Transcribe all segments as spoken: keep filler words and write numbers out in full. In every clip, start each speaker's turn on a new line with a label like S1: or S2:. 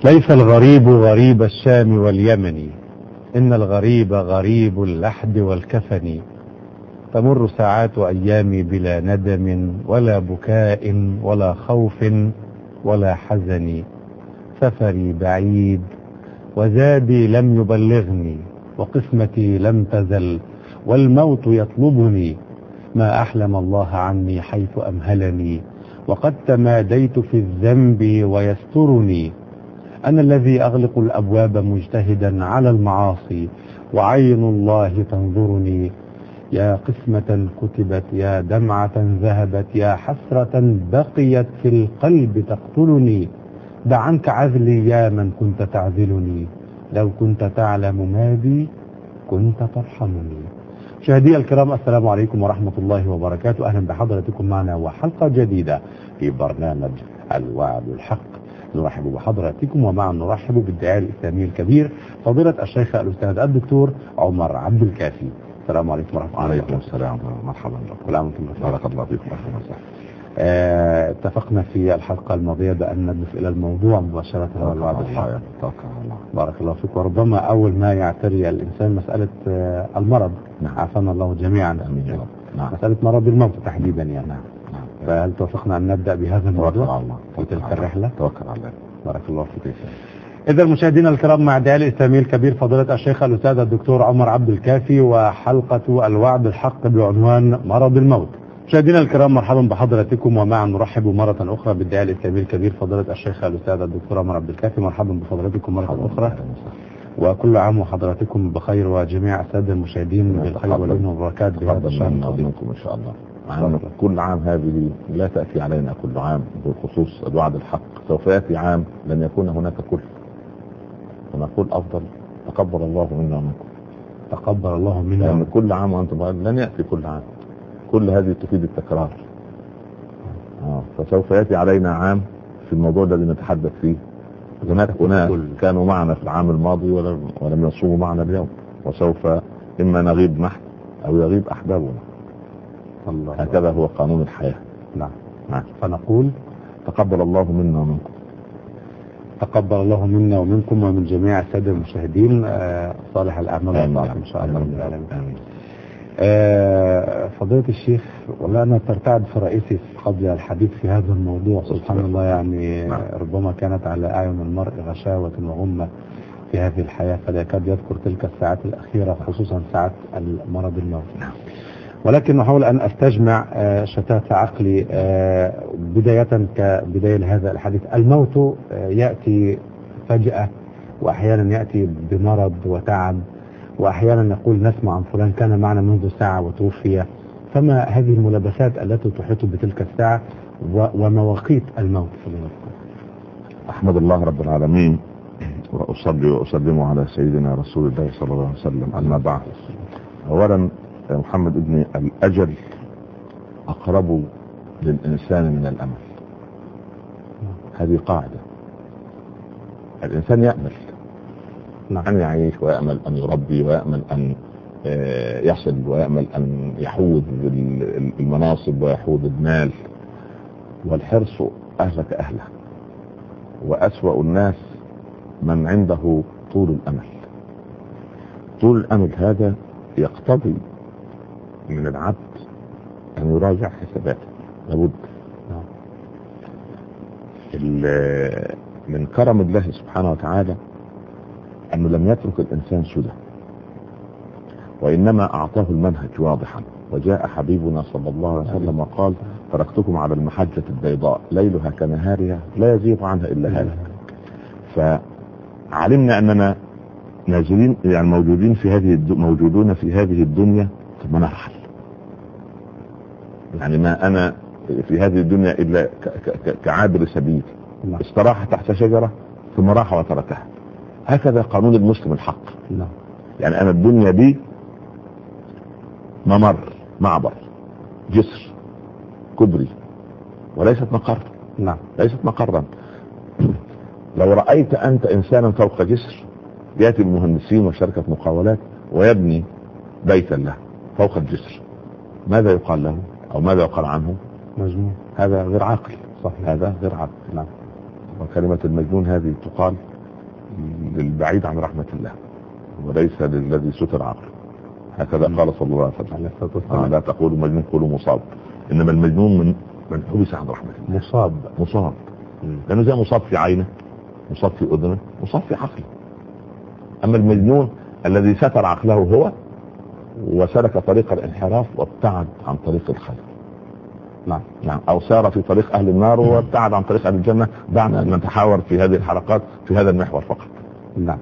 S1: ليس الغريب غريب الشام واليمن، إن الغريب غريب اللحد والكفن. تمر ساعات أيامي بلا ندم ولا بكاء ولا خوف ولا حزن. سفري بعيد وزادي لم يبلغني، وقسمتي لم تزل والموت يطلبني. ما أحلم الله عني حيث أمهلني، وقد تماديت في الذنب ويسترني. أنا الذي أغلق الأبواب مجتهدا على المعاصي، وعين الله تنظرني. يا قسمة كتبت، يا دمعة ذهبت، يا حسرة بقيت في القلب تقتلني. دع عنك عذلي يا من كنت تعذلني، لو كنت تعلم ما بي كنت ترحمني. مشاهدي الكرام، السلام عليكم ورحمة الله وبركاته. أهلا بحضرتكم معنا وحلقة جديدة في برنامج الوعد الحق. نرحب بحضراتكم، ومعا نرحب بالداعية الإسلامي الكبير فضيلة الشيخ الأستاذ الدكتور عمر عبد الكافي. السلام عليكم ورحمة الله وبركاته.
S2: وعليكم السلام، مرحبا بكم.
S1: كل عام وانتم
S2: بارك الله فيكم. اهلا وسهلا.
S1: آه، اتفقنا في الحلقة الماضية بأن ندخل إلى الموضوع مباشرة والوعد الحق. بارك الله فيك. وربما أول ما يعتري الإنسان مسألة آه المرض.
S2: نعم.
S1: عافانا الله جميعا.
S2: امين يا رب. نعم.
S1: مسألة مرض الموت تحديدا يعني.
S2: نعم. نعم.
S1: فهل توافقنا أن نبدأ بهذا الموضوع؟
S2: توكل على الله.
S1: في تلك الرحلة.
S2: توكل على الله.
S1: بارك الله فيك. إذا مشاهدينا الكرام، مع الداعية الإسلامي الكبير فضيلة الشيخ الأستاذ الدكتور عمر عبد الكافي، وحلقة الوعد الحق بعنوان مرض الموت. مشاهدينا الكرام، مرحبا بحضراتكم، ومعا نرحب مرة أخرى بالداعية الإسلامي الكبير فضيلة الشيخ الأستاذ الدكتور عمر عبد الكافي. مرحبا بفضلاتكم مرة أخرى، وكل عام وحضراتكم بخير، وجميع السادة المشاهدين بالخير واليمن والبركات بهذا الشهر القديم
S2: إن شاء الله. مع كل عام هذه لا تأتي علينا كل عام، بالخصوص الوعد الحق سوف يأتي عام لن يكون هناك كل، ونقول أفضل تقبل الله منا ومنكم.
S1: تقبل الله منا.
S2: يعني كل عام وأنتم لن يأتي كل عام، كل هذه تفيد التكرار. آه. فسوف يأتي علينا عام في الموضوع الذي نتحدث فيه. هناك أناس كانوا معنا في العام الماضي ولم, ولم يصوموا معنا اليوم، وسوف إما نغيب نحن أو يغيب أحبابنا. الله. هكذا هو قانون الحياة.
S1: نعم.
S2: نعم.
S1: فنقول
S2: تقبل الله منا ومنكم.
S1: تقبل الله منا ومنكم ومن جميع السادة المشاهدين صالح الأعمال والطاعات إن شاء الله رب العالمين. آمين. آه فضيلة الشيخ، والله أنا ترتعد في رئيسي قبل الحديث في هذا الموضوع. سبحان الله، يعني نعم. ربما كانت على أعين المرء غشاوة وغمة في هذه الحياة، فلا يكاد يذكر تلك الساعات الأخيرة، خصوصا ساعات المرض الموت. نعم. ولكن أحاول أن أستجمع آه شتات عقلي. آه بداية كبداية لهذا الحديث، الموت آه يأتي فجأة، وأحيانا يأتي بمرض وتعب، وأحيانا نقول نسمع عن فلان كان معنا منذ ساعة وتوفي. فما هذه الملابسات التي تحيط بتلك الساعة ومواقيت الموت؟
S2: أحمد الله رب العالمين، وأصلي وأسلم على سيدنا رسول الله صلى الله عليه وسلم. أما بعد، أولا يا محمد ابني، الأجل أقرب للإنسان من الأمل. هذه قاعدة. الإنسان يأمل أن يعيش، ويأمل أن يربي، ويأمل أن يصل، ويأمل أن يحوذ المناصب ويحوذ المال، والحرص أهلك أهله. وأسوأ الناس من عنده طول الأمل. طول الأمل هذا يقتضي من العبد أن يراجع حساباته. لابد. من كرم الله سبحانه وتعالى أنه لم يترك الإنسان سدى، وإنما أعطاه المنهج واضحا. وجاء حبيبنا صلى الله عليه وسلم وقال: تركتكم على المحجة البيضاء ليلها كنهارها لا يزيغ عنها إلا هذا. فعلمنا أننا نازلين، يعني موجودين في هذه موجودون في هذه الدنيا ثم نرحل. يعني ما أنا في هذه الدنيا إلا كعابر سبيل، استراح تحت شجرة ثم راح وتركها. هكذا قانون المسلم الحق. لا. يعني أنا الدنيا دي ممر، معبر، جسر، كبري، وليست مقر. نعم. ليست مقرا. لو رأيت أنت إنسانا فوق جسر، يأتي المهندسين وشركة مقاولات ويبني بيتا له فوق الجسر، ماذا يقال له أو ماذا يقال عنه؟ مجنون. هذا غير عاقل. صحيح. هذا غير عاقل. نعم. وكلمة المجنون هذه تقال للبعيد عن رحمة الله وليس للذي ستر عقله. هكذا قال صلى الله عليه وسلم لا تقولوا مجنون قولوا مصاب، انما المجنون من من حبس عن رحمة الله.
S1: مصاب
S2: مصاب لانه زي مصاب في عينه، مصاب في اذنه، مصاب في عقله. اما المجنون الذي ستر عقله هو وسلك طريق الانحراف وابتعد عن طريق الخير. نعم نعم او سار في طريق اهل النار وابتعد عن طريق اهل الجنه. دعنا ان نتحاور في هذه الحلقات في هذا المحور فقط.
S1: نعم.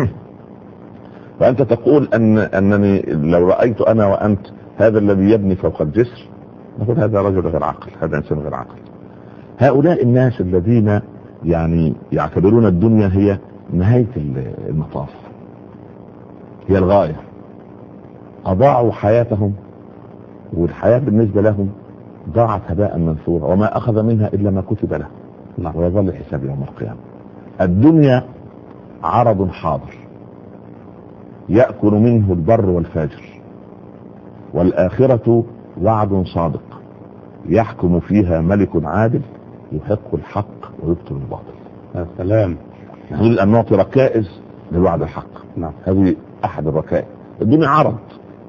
S2: فانت تقول ان انني لو رايت انا وانت هذا الذي يبني فوق الجسر نقول هذا رجل غير عاقل، هذا انسان غير عاقل. هؤلاء الناس الذين يعني يعتبرون الدنيا هي نهايه المطاف، هي الغايه، اضاعوا حياتهم والحياه بالنسبه لهم ضاعت هباء منثورا وما اخذ منها الا ما كتب له. نعم. ويظل الحساب يوم القيامه. الدنيا عرض حاضر يأكل منه البر والفاجر، والآخرة وعد صادق يحكم فيها ملك عادل يحق الحق ويبطل الباطل.
S1: يا سلام.
S2: نريد أن نعطي ركائز للوعد الحق. نعم. هذه أحد الركائز. الدنيا عرض،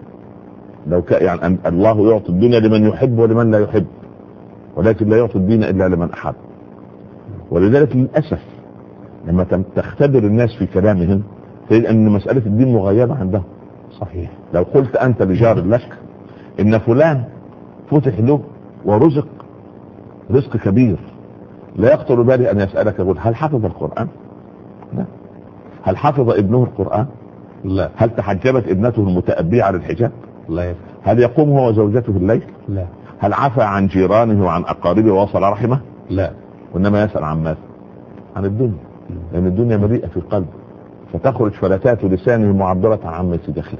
S2: لو كان يعني أن الله يعطي الدنيا لمن يحب ولمن لا يحب، ولكن لا يعطي الدين إلا لمن أحب. ولذلك للأسف لما تختبر الناس في كلامهم تجد أن مسألة الدين مغيبة عندهم.
S1: صحيح.
S2: لو قلت أنت لجار لك إن فلان فتح له ورزق رزق كبير، لا يخطر بالي أن يسألك يقول هل حفظ القرآن؟ لا. هل حفظ ابنه القرآن؟
S1: لا.
S2: هل تحجبت ابنته المتأبية على الحجاب؟
S1: لا.
S2: هل يقوم هو وزوجته الليل؟
S1: لا.
S2: هل عفى عن جيرانه وعن أقاربه ووصل رحمه؟
S1: لا.
S2: وإنما يسأل عن ماذا؟ عن الدنيا، لأن الدنيا مليئة في قلبه، فتخرج فلتات لسانه معبرة عن عما في داخله.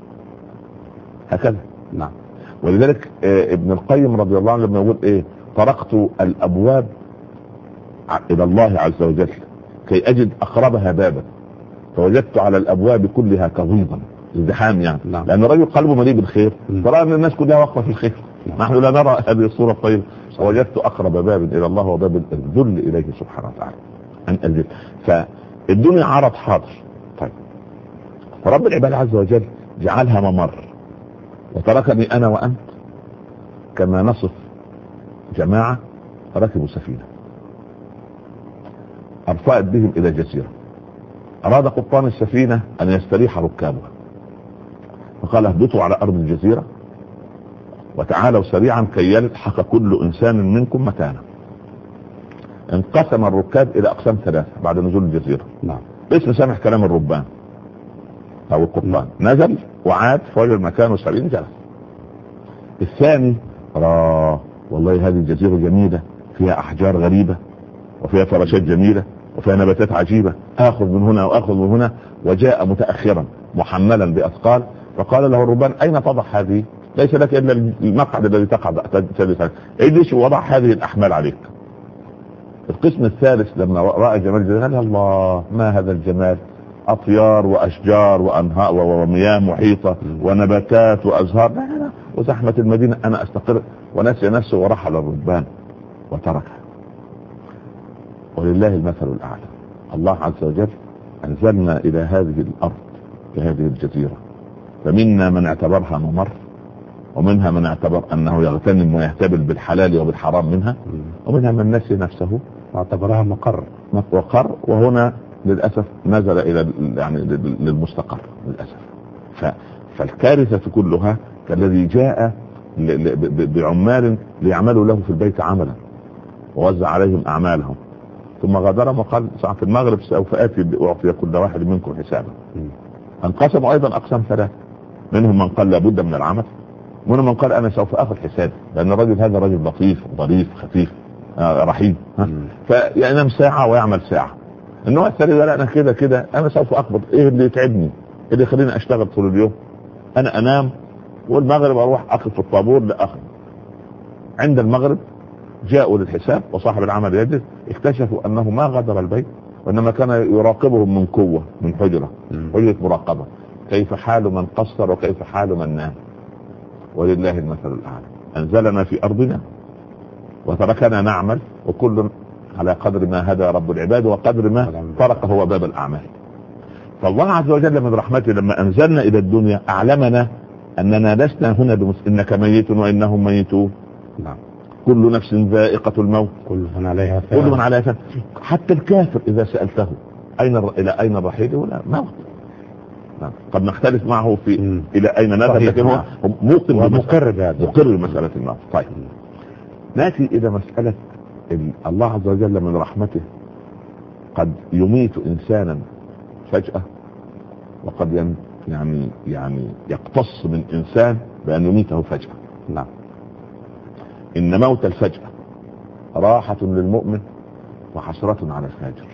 S2: هكذا.
S1: نعم.
S2: ولذلك آه ابن القيم رضي الله عنه لما يقول ايه طرقت الابواب الى الله عز وجل كي اجد اقربها بابا فوجدت على الابواب كلها كظيظا ازدحام يعني. نعم. لان الرجل قلبه مليء بالخير، ترى ان الناس كلها واقفه في الخير. نعم. نحن لا نرى هذه الصوره الطيبه. وجدت اقرب باب الى الله وباب الذل اليه سبحانه وتعالى عن الذل. فالدنيا عرض حاضر. طيب فرب العباد عز وجل جعلها ممر وتركني انا وانت كما نصف جماعة ركبوا سفينة ارفعت بهم الى جزيرة، اراد قبطان السفينة ان يستريح ركابها فقال اهبطوا على ارض الجزيرة وتعالوا سريعا كي يلحق كل انسان منكم مكانه. انقسم الركاب الى اقسام ثلاثة بعد نزول الجزيرة. نعم. باسم سامح كلام الربان او القبطان. نزل وعاد فوجد مكانه سبعين جلس. الثاني را والله هذه الجزيرة جميلة فيها احجار غريبة وفيها فراشات جميلة وفيها نباتات عجيبة، اخذ من هنا واخذ من هنا، وجاء متأخرا محملا باثقال فقال له الربان اين تضع هذه؟ ليس لك الا المقعد الذي تقعد تجلس عليه، اجلس وضع هذه الاحمال عليك. القسم الثالث لما رأى جمال الجزيرة قال الله ما هذا الجمال، اطيار واشجار وانهار ومياه محيطة ونباتات وازهار، لا لا لا وزحمة المدينة انا استقر، ونسي نفسه ورحل الرهبان وتركها. ولله المثل الاعلى. الله عز وجل انزلنا الى هذه الارض في هذه الجزيرة، فمنا من اعتبرها ممر ومنها من اعتبر انه يغتنم ويهتبل بالحلال وبالحرام منها، ومنها من نسي نفسه
S1: واعتبرها مقر
S2: مقر وهنا للأسف نزل إلى يعني للمستقر للأسف. فالكارثة كلها كالذي جاء بعمال ليعملوا له في البيت عملا ووزع عليهم أعمالهم ثم غادرهم وقال ساعة المغرب سوف آتي وأعطي كل واحد منكم حسابا. انقسموا أيضا أقسام ثلاثة، منهم من قال لابد من العمل، ومنهم من قال أنا سوف أخذ حسابي لأن الرجل هذا رجل لطيف ظريف خفيف آه رحيم، فينام ساعة ويعمل ساعة. النوع الثاني ده انا كده كده انا سوف اقبض، ايه اللي يتعبني اللي يخليني اشتغل طول اليوم؟ انا انام والمغرب اروح اقف في الطابور لاخذ. عند المغرب جاءوا للحساب وصاحب العمل يجلس، اكتشفوا انه ما غادر البيت وانما كان يراقبهم من قوة من حجرة حجرة مراقبة، كيف حال من قصر وكيف حال من نام. ولله المثل الاعلى. انزلنا في ارضنا وتركنا نعمل وكل على قدر ما هدى رب العباد وقدر ما طرق هو باب الاعمال. فالله عز وجل من رحمته لما انزلنا الى الدنيا اعلمنا اننا لسنا هنا بمس... انك ميت وانهم ميتون.
S1: نعم.
S2: كل نفس ذائقة الموت.
S1: كل من عليها فان.
S2: كل من عليها فان. حتى الكافر اذا سألته اين الر... الى اين الرحيل ولا موت. نعم. قد نختلف معه في م. الى اين نذهب، لكن هو موقن
S1: ومقر بهذا،
S2: مقر بمسألة الموت. طيب ناتي الى مسألة الله عز وجل من رحمته قد يميت انسانا فجأة، وقد ين... يعني يعني يقتص من انسان بان يميته فجأة.
S1: نعم.
S2: ان موت الفجأة راحة للمؤمن وحسرة على الفاجر.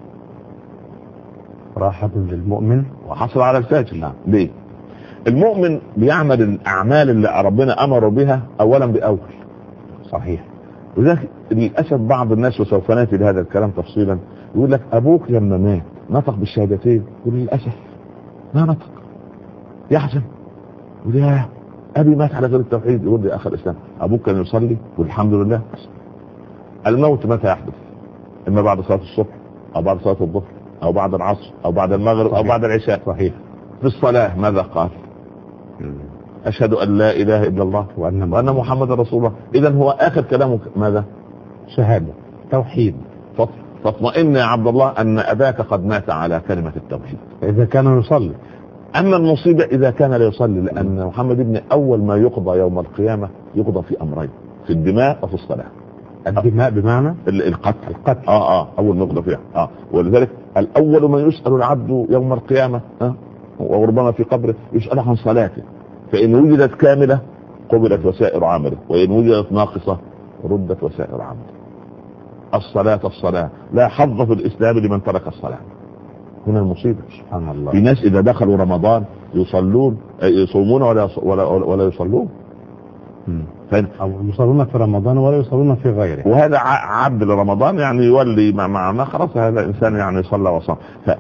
S1: راحة للمؤمن
S2: وحسرة على الفاجر.
S1: نعم.
S2: ليه؟ المؤمن بيعمل الاعمال اللي ربنا امر بها اولا باول.
S1: صحيح.
S2: وذلك للاسف بعض الناس، وسوف ناتي لهذا الكلام تفصيلا، يقول لك ابوك لما مات نطق بالشهادتين، يقول للاسف ما نطق، يحزن، يقول يا ابي مات على غير التوحيد. يقول لي اخ الاسلام ابوك كان يصلي والحمد لله. الموت متى يحدث؟ اما بعد صلاه الصبح او بعد صلاه الظهر او بعد العصر او بعد المغرب. صحيح. او بعد العشاء.
S1: صحيح.
S2: في الصلاه ماذا قال؟ اشهد ان لا اله الا الله وان وان محمد رسول الله. اذا هو اخر كلامه ماذا؟
S1: شهاده توحيد.
S2: فاطمئن يا عبد الله ان اباك قد مات على كلمه التوحيد
S1: اذا كان يصلي.
S2: اما المصيبه اذا كان لا يصلي، لان محمد ابن اول ما يقضى يوم القيامه يقضى في امرين، في الدماء وفي الصلاه.
S1: الدماء بمعنى
S2: القتل.
S1: القتل.
S2: اه اه اول نقطه فيها. اه ولذلك الاول ما يسال العبد يوم القيامه اه وربما في قبره يسال عن صلاته، فان وجدت كامله قبلت وسائر عمله، وان وجدت ناقصه ردت وسائر عمله. الصلاه الصلاه لا حظ في الاسلام لمن ترك الصلاه. هنا المصيبه.
S1: سبحان الله.
S2: في ناس اذا دخلوا رمضان يصلون يصومون ولا ولا ولا يصلون.
S1: فين؟ او يصلون في رمضان ولا يصلون في غيره.
S2: وهذا عبد لرمضان يعني يولي معنا خلاص هذا انسان يعني صلى وصام.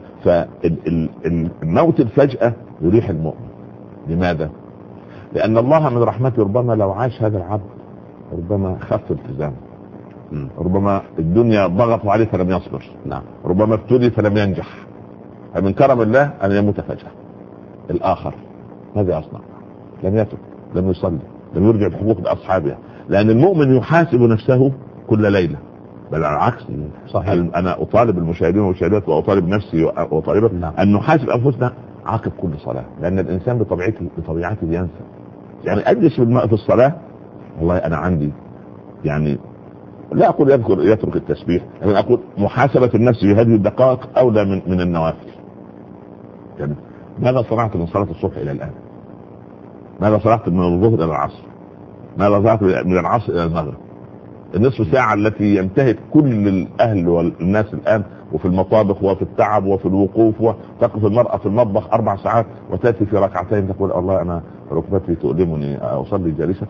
S2: فالموت الفجأة يريح المؤمن. لماذا؟ لان الله من رحمته ربما لو عاش هذا العبد ربما خف التزامه، ربما الدنيا ضغطوا عليه فلم يصبر.
S1: نعم.
S2: ربما ابتلي فلم ينجح. فمن كرم الله ان يموت فجأة. الاخر ماذا يصنع؟ لم يتب، لم يصلي، لم يرجع بحقوق لاصحابها. لان المؤمن يحاسب نفسه كل ليله، بل على العكس.
S1: صحيح.
S2: انا اطالب المشاهدين والمشاهدات واطالب نفسي واطالبك
S1: نعم.
S2: ان نحاسب انفسنا عقب كل صلاه، لان الانسان بطبيعته بطبيعته ينسى. يعني اجلس في الصلاه والله انا عندي يعني لا اقول يذكر يترك التسبيح، لكن اقول محاسبه النفس في هذه الدقائق اولى من من النوافل. يعني ماذا صنعت من صلاه الصبح الى الان؟ ماذا صنعت من الظهر الى العصر؟ ماذا صنعت من العصر الى المغرب؟ النصف ساعة التي ينتهك كل الاهل والناس الان وفي المطابخ وفي التعب وفي الوقوف، وتقف المرأة في المطبخ اربع ساعات وتأتي في ركعتين تقول الله انا ركبتي تؤلمني اصلي جالسة.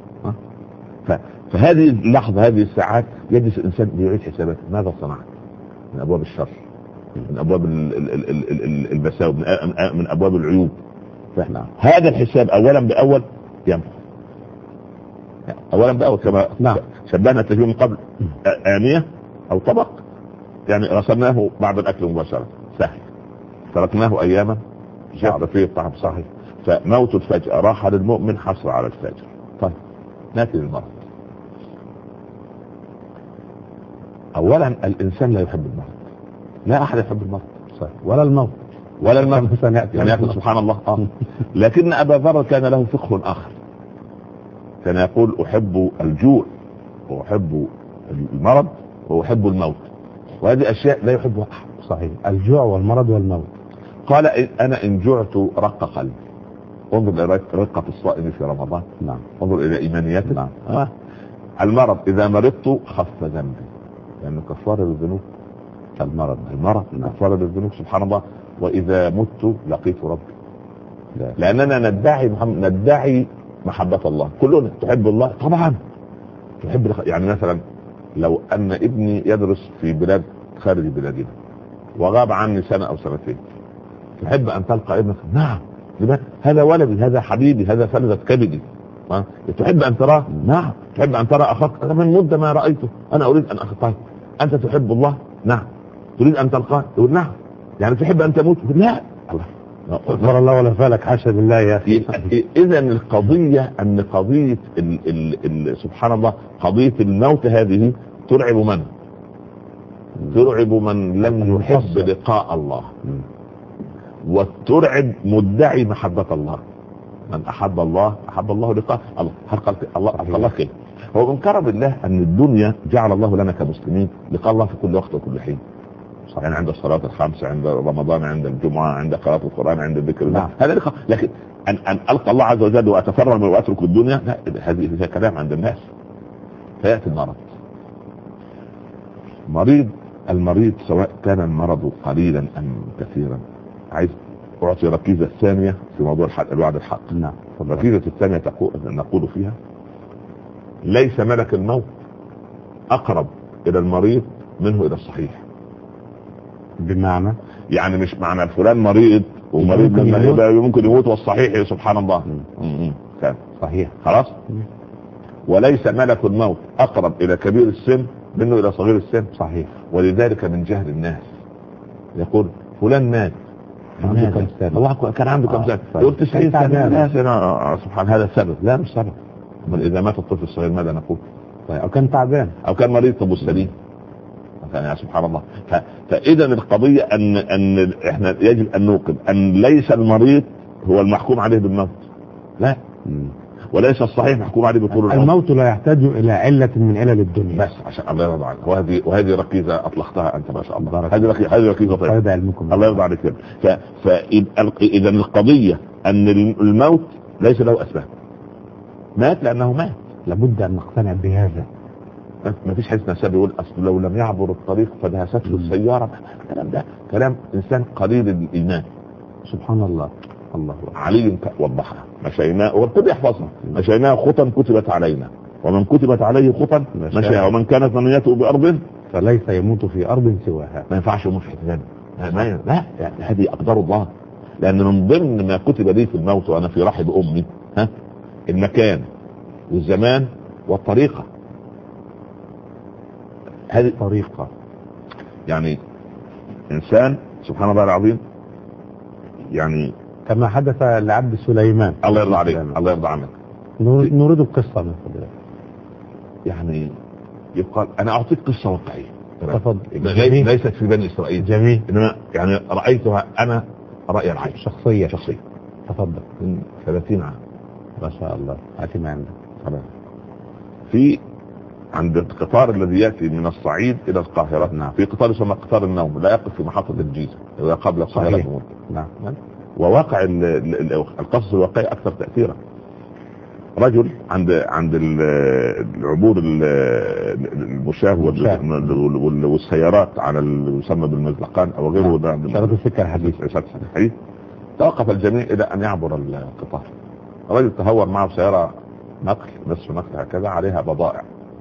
S2: فهذه اللحظة هذه الساعات يجلس الانسان ليعيد حساباته. ماذا صنعت من ابواب الشر، من ابواب المساوئ، من ابواب العيوب؟ فاحنا هذا الحساب اولا باول ينفع اولا باول كما
S1: نعم.
S2: شبهنا التشبيه من قبل آنية او طبق، يعني غسلناه بعد الاكل مباشرة سهل، تركناه اياما شعر فيه الطعم. صحيح. فموت الفجأة راحة للمؤمن حسرة على الفاجر. طيب ناتي للمرض. اولا الانسان لا يحب المرض، لا احد يحب المرض.
S1: صحيح. ولا الموت
S2: ولا الموت يعني يأكل سبحان الله. آه. لكن ابا ذر كان له فقه اخر، كان يقول احب الجوع واحب المرض واحب الموت، وهذه اشياء لا يحبها احد.
S1: صحيح. الجوع والمرض والموت.
S2: قال انا ان جعت رق قلبي. انظر الى رقة الصائم في رمضان.
S1: نعم.
S2: انظر الى ايمانيته.
S1: نعم.
S2: آه. المرض اذا مرضت خف ذنبي، لانه كفاره للذنوب.
S1: المرض
S2: المرض
S1: نعم.
S2: كفاره للذنوب سبحان الله. واذا مت لقيت ربي. لا. لاننا ندعي محمد ندعي محبة الله. كلنا تحب الله طبعا تحب. يعني مثلا لو ان ابني يدرس في بلاد خارج بلادنا وغاب عني سنة او سنتين، تحب ان تلقى ابنك؟ نعم. لماذا؟ هذا ولدي، هذا حبيبي، هذا فلذة كبدي. تحب ان تراه؟ نعم. تحب ان ترى اخاك؟ انا من مدة ما رأيته، انا اريد ان اخطاه. انت تحب الله؟ نعم. تريد ان تلقاه؟ يقول نعم. يعني تحب ان تموت؟ لا الله
S1: غفر الله ولا فالك، حاشا لله يا اخي.
S2: اذا القضيه ان قضيه ال ال ال سبحان الله قضيه الموت هذه ترعب من؟ ترعب من لم يحب لقاء الله، وترعب مدعي محبه الله. من احب الله احب الله لقاء الله. هل الله الله كده؟ هو من كرم الله ان الدنيا جعل الله لنا كمسلمين لقاء الله في كل وقت وكل حين. يعني عند الصلاة الخمس، عند رمضان، عند الجمعة، عند قراءة القرآن، عند ذكر الله، هذا لقاء. لكن أن, أن ألقى الله عز وجل وأتفرغ وأترك الدنيا، لا، هذه هي كلام عند الناس. فيأتي المرض. مريض المريض سواء كان المرض قليلا أم كثيرا، عايز أعطي ركيزة الثانية في موضوع الحق الوعد الحق.
S1: نعم.
S2: الركيزة الثانية تقول نقول فيها: ليس ملك الموت أقرب إلى المريض منه إلى الصحيح.
S1: بمعنى
S2: يعني مش معنى فلان مريض ومريض
S1: ممكن
S2: لما
S1: يموت.
S2: يبقى ممكن يموت والصحيح سبحان الله. كان
S1: صحيح
S2: خلاص. وليس ملك الموت أقرب إلى كبير السن منه إلى صغير السن.
S1: صحيح.
S2: ولذلك من جهل الناس يقول فلان مات
S1: عنده كم سنة؟
S2: الله كان عنده كم سنة؟ يقول تسعين سنة. سبحان هذا السبب. لا مش سبب. من إذا مات الطفل الصغير ماذا نقول؟
S1: طيب أو كان تعبان
S2: أو كان مريض طب السليم. يعني سبحان الله. ف... فإذا القضية أن أن إحنا يجب أن نوقن أن ليس المريض هو المحكوم عليه بالموت. لا. مم. وليس الصحيح محكوم عليه بطول العمر.
S1: الموت لا يحتاج إلى علة من علل الدنيا.
S2: بس عشان الله يرضى عنك. وهذه وهذه ركيزة أطلقتها أنت ما شاء الله. هذه ركيزة هذه ركيزة طيبة.
S1: علمكم.
S2: الله يرضى عليك. ف... فإذا القضية أن الموت ليس له أسباب. مات لأنه مات.
S1: لابد أن نقتنع بهذا.
S2: ما فيش حديث نسبي يقول اصل لو لم يعبر الطريق فدهسته السياره. الكلام ده كلام انسان قليل الايمان.
S1: سبحان الله. الله
S2: علي وضحها. مشيناه والكل يحفظها. مشيناه خطا كتبت علينا، ومن كتبت عليه خطا مشيها، ومن كانت منيته بارض
S1: فليس يموت في ارض سواها.
S2: ما ينفعش يموت في حته ثانيه. لا يعني هذه اقدار الله. لان من ضمن ما كتب لي في الموت وانا في رحم امي ها المكان والزمان والطريقه. هذه طريقة. يعني إنسان سبحان الله العظيم، يعني
S1: كما حدث لعبد سليمان.
S2: الله يرضى عليك. الله يرضى عنك.
S1: نريد القصة من فضلك.
S2: يعني يقال أنا أعطيك قصة واقعية.
S1: تفضل.
S2: ليست في بني إسرائيل.
S1: جميل.
S2: إنما يعني رأيتها أنا رأي العين.
S1: شخصية.
S2: شخصية.
S1: تفضل.
S2: من ثلاثين عام.
S1: ما شاء الله. هاتي ما عندك.
S2: خلاص. في عند القطار الذي يأتي من الصعيد إلى القاهرة.
S1: نعم.
S2: في قطار يسمى قطار النوم لا يقف في محطة الجيزة إذا قبل القاهرة.
S1: نعم.
S2: وواقع القصص الواقعي أكثر تأثيرا. رجل عند عند العبور المشاة والسيارات على المسمى بالمزلقان أو غيره.
S1: نعم. شرط السكة الحديث.
S2: الحديث. توقف الجميع إلى أن يعبر القطار. الرجل تهور معه سيارة نقل نصف نقل هكذا عليها بضائع.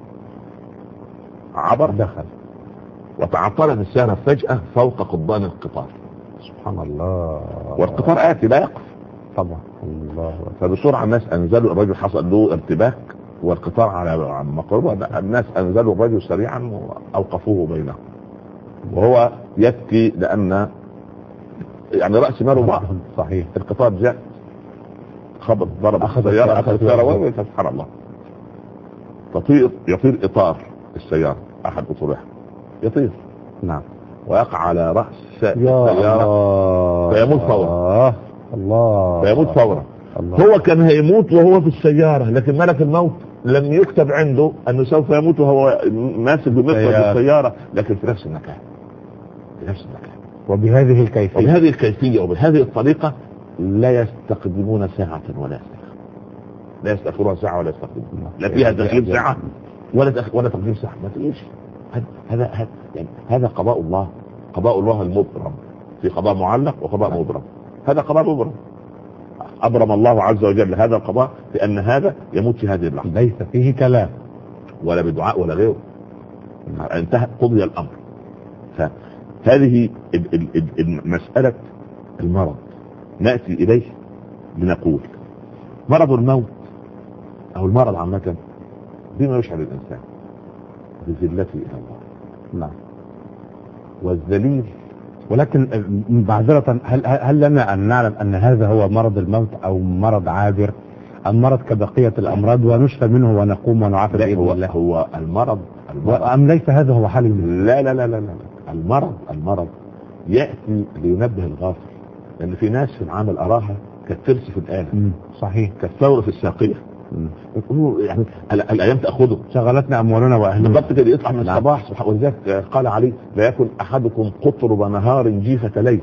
S2: عبر دخل وتعطلت السيارة فجأة فوق قضبان القطار.
S1: سبحان الله.
S2: والقطار آتي لا يقف
S1: طبعا. الله.
S2: فبسرعة الناس أنزلوا الرجل، حصل له ارتباك والقطار على مقربة. الناس أنزلوا الرجل سريعا وأوقفوه بينهم وهو يبكي لأن يعني رأس ماله بعض.
S1: صحيح.
S2: القطار جاء خبط ضرب السيارة أخذ السيارة وين. سبحان الله. تطير يطير إطار السيارة أحد أطرها يطير.
S1: نعم.
S2: ويقع على رأس السيارة فيموت فورا.
S1: الله.
S2: فيموت فورا. الله. هو كان هيموت وهو في السيارة، لكن ملك الموت لم يكتب عنده أنه سوف يموت وهو ماسك بمفرد السيارة، لكن في نفس المكان. في نفس المكان.
S1: وبهذه الكيفية.
S2: وبهذه الكيفية وبهذه الطريقة لا يستقدمون ساعة ولا ساعة. لا يستأخرون ساعة ولا يستقدمون. لا فيها تأخير ساعة ولا ولا تقديم ساعة. ما تقولش هذا هذا يعني هذا قضاء الله. قضاء الله المبرم. في قضاء معلق وقضاء مبرم. هذا قضاء مبرم. أبرم الله عز وجل هذا القضاء لأن هذا يموت في هذه اللحظة.
S1: ليس فيه كلام
S2: ولا بدعاء ولا غيره. انتهى قضي الأمر. فهذه مسألة المرض نأتي إليه لنقول مرض الموت أو المرض عامة بما يشعر الإنسان بذلته إلى الله.
S1: نعم.
S2: والذليل
S1: ولكن معذرة، هل هل لنا أن نعلم أن هذا هو مرض الموت أو مرض عابر أم مرض كبقية الأمراض ونشفى منه ونقوم ونعافى بإذن
S2: هو
S1: الله؟
S2: هو المرض, المرض
S1: أم ليس هذا هو حال المسلم؟
S2: لا لا لا لا لا المرض المرض يأتي لينبه الغافل، لأن في ناس في العمل أراها كالترس في الآلة.
S1: صحيح.
S2: كالثورة في الساقية. يعني الأيام تأخذه،
S1: شغلتنا أموالنا وأهلنا.
S2: بالضبط كده، يطلع من الصباح. ولذلك قال علي: لا يكن أحدكم قطرب نهار جيفة ليل.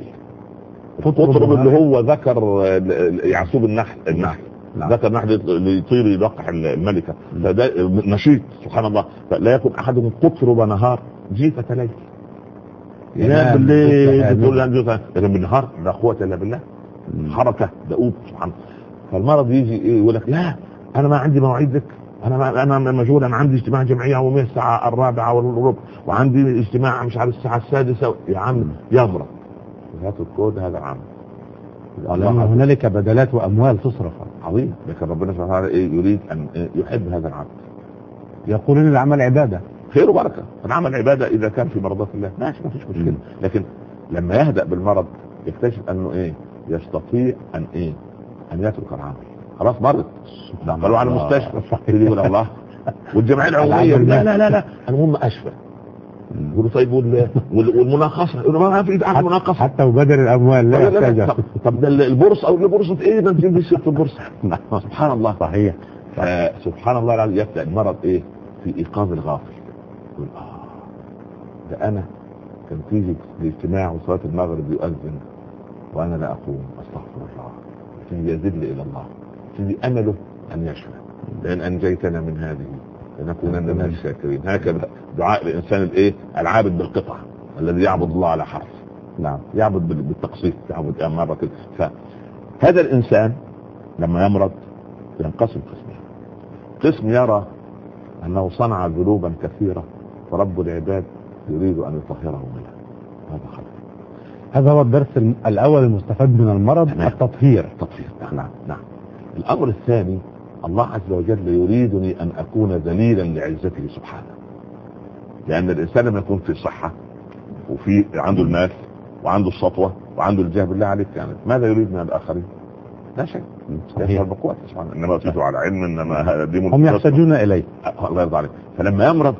S2: قطرب اللي هو ذكر يعصوب النحل النحل ذكر النحل اللي يطير يلقح الملكة، فده نشيط سبحان الله. فلا يكن أحدكم قطرب نهار جيفة ليل. ينام بالليل تقول لكن بالنهار لا قوة إلا بالله. حركة دؤوب سبحان الله. فالمرض يجي ايه يقول لك: لا انا ما عندي مواعيد لك، انا ما انا مشغول، انا عندي اجتماع جمعيه يوميه الساعه الرابعه والربع، وعندي اجتماع مش عارف الساعه السادسه. يا عم يمرض، هات الكود هذا العام.
S1: لأن هنالك بدلات واموال تصرف
S2: عظيم، لكن ربنا سبحانه وتعالى ايه يريد ان يحب هذا العبد.
S1: يقولون العمل عباده،
S2: خير وبركه. العمل عباده اذا كان في مرضات الله ماشي ما فيش مشكله، لكن لما يهدأ بالمرض يكتشف انه ايه يستطيع ان ايه ان يترك العمل. خلاص مرض دخلوا على المستشفى يقول الله والجمعيه العموميه لا لا لا لا المهم اشفى. يقولوا طيب والمناقصه يقولوا ما في اعمل مناقصه
S1: حتى وبدل الاموال لا يحتاج.
S2: طب ده البورصه او البورصه ايه ده نجيب في البورصه. سبحان الله.
S1: صحيح.
S2: سبحان الله العظيم. يبدا المرض ايه في ايقاظ الغافل. يقول اه ده انا كان تيجي الاجتماع وصلاه المغرب يؤذن وانا لا اقوم استغفر الله، يزيد لي الى الله، سيدي امله ان يشفى، لان انجيتنا من هذه لنكونن من الشاكرين. هكذا دعاء الانسان الايه العابد بالقطع الذي يعبد الله على حرف. نعم يعبد بالتقسيط، يعبد مره كده. فهذا الانسان لما يمرض ينقسم قسمين: قسم يرى انه صنع ذنوبا كثيره ورب العباد يريد ان يطهره منها، هذا خطأ.
S1: هذا هو الدرس الاول المستفاد من المرض. نعم. التطهير.
S2: التطهير. نعم نعم. الامر الثاني: الله عز وجل يريدني ان اكون ذليلا لعزته سبحانه، لان الانسان لما يكون في صحة وفي عنده المال وعنده السطوة وعنده الجاه بالله عليك يعني ماذا يريد من الاخرين؟ لا شيء. يشعر بقوة سبحانه. انما تيتوا على علم انما
S1: هم يحتاجون اليه.
S2: الله يرضى عليك. فلما يمرض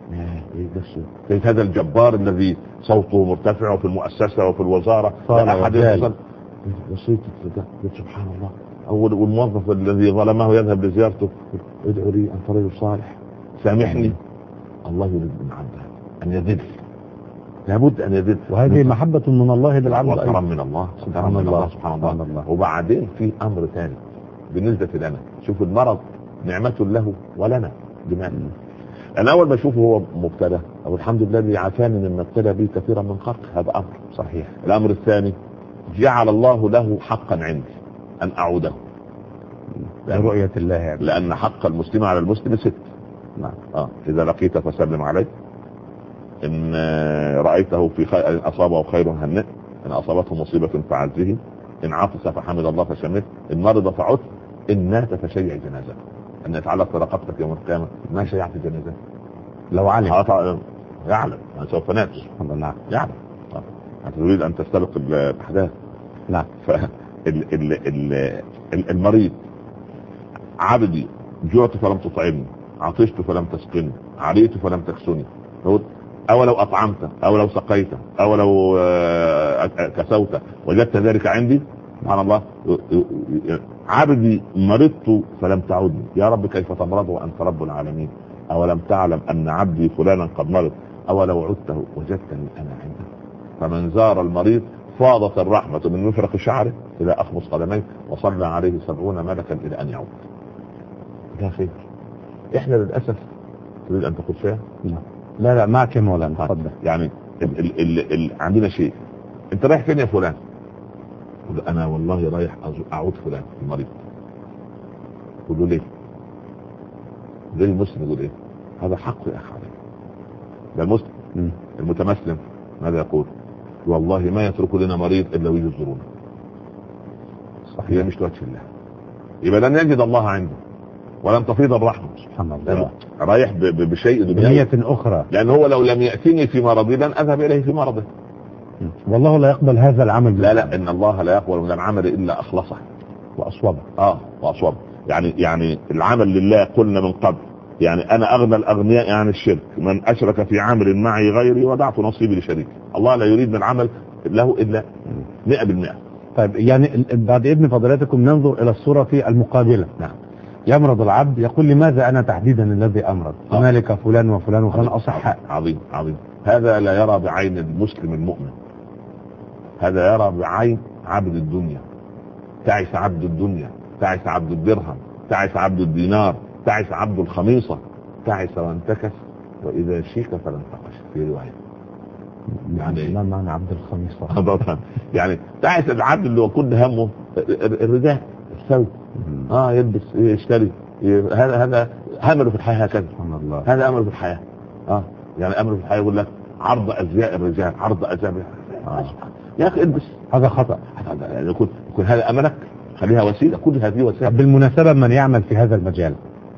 S2: كيف هذا الجبار الذي صوته مرتفع وفي المؤسسة وفي الوزارة لا احد يصل وصيت سبحان الله. اول والموظف الذي ظلمه يذهب لزيارته ادعو لي انت رجل صالح سامحني. الله يريد من عبده ان يذل، لابد ان يذل،
S1: وهذه محبة من الله للعبد
S2: وكرم من الله سبحان الله سبحان الله, الله. الله. وبعدين في امر ثاني بالنسبة لنا، شوف المرض نعمة له ولنا بمعنى انا اول ما اشوفه هو مبتلى او الحمد لله الذي عافاني مما ابتلى به كثيرا من خلق، هذا امر صحيح. الامر الثاني جعل الله له حقا عندي ان اعوده
S1: لرؤية الله يعني.
S2: لان حق المسلم على المسلم ست. نعم. اه اذا لقيت فسلم عليه، ان رايته في خير اصابه خير هنئ، ان اصابته مصيبه فعزه، ان عطس فحمد الله فشمت، ان مرض فعد، ان مات فشيع جنازته. ان يتعلق برقبتك يوم القيامه ما شيعت جنازته
S1: لو علم.
S2: يعلم انا سوف نات.
S1: نعم
S2: يعلم. انت تريد ان تستبق الاحداث.
S1: نعم.
S2: فالمريض عبدي جعت فلم تطعمني، عطشت فلم تسقني، عريت فلم تكسني، او لو اطعمت او لو سقيت او لو كسوت وجدت ذلك عندي. سبحان الله. عبدي مرضت فلم تعودني، يا رب كيف تمرض وانت رب العالمين؟ اولم تعلم ان عبدي فلانا قد مرض، او لو عدته وجدتني انا عنده. فمن زار المريض فاضت الرحمة من مفرق شعره الى اخمص قدميه، وصلى عليه سبعون ملكا الى ان يعود. ده خير. احنا للاسف تريد ان تقول فيها؟
S1: لا لا معك مولانا اتفضل.
S2: يعني ال ال ال ال عندنا شيء، انت رايح فين يا فلان؟ انا والله رايح اعود فلان المريض. يقول له ليه؟ ليه المسلم يقول ايه؟ هذا حق يا اخي عليك. ده المسلم. م. المتمسلم ماذا يقول؟ والله ما يترك لنا مريض الا ويجي يزورونا. صحيح. هي مش توجه الله، يبقى لن يجد الله عنده ولن تفيض الرحمة. سبحان الله. رايح بشيء
S1: دنيا اخرى،
S2: لان هو لو لم يأتيني في مرضي لن اذهب اليه في مرضه.
S1: والله لا يقبل هذا العمل.
S2: لا لا، ان الله لا يقبل من العمل الا اخلصه
S1: واصوبه.
S2: اه واصوبه. يعني يعني العمل لله قلنا من قبل، يعني انا اغنى الاغنياء عن الشرك، من اشرك في عمل معي غيري وضعت نصيبي لشريك. الله لا يريد من العمل له الا مئة بالمئة.
S1: طيب يعني بعد اذن فضيلتكم ننظر الى الصورة في المقابلة.
S2: نعم.
S1: يمرض العبد يقول لماذا انا تحديدا الذي امرض؟ هنالك فلان وفلان وفلان اصحاء.
S2: عظيم عظيم. هذا لا يرى بعين المسلم المؤمن، هذا يرى بعين عبد الدنيا. تعس عبد الدنيا، تعس عبد الدرهم، تعس عبد الدينار، تعس عبد الخميصة، تعس وانتكس واذا شيك فلا انتقش في رواية.
S1: يعني ما معنى عبد الخميصة؟
S2: يعني تعس العبد اللي هو كل همه الرداء الثوب، اه يلبس يشتري، هذا هذا امله في الحياة هكذا.
S1: الله.
S2: هذا امله في الحياة. اه يعني امله في الحياة يقول لك عرض ازياء الرجال، عرض ازياء آه. يا اخي البس.
S1: هذا خطأ.
S2: يعني يكون يكون هذا املك، خليها وسيلة، كل هذه وسيلة.
S1: بالمناسبة من يعمل في هذا المجال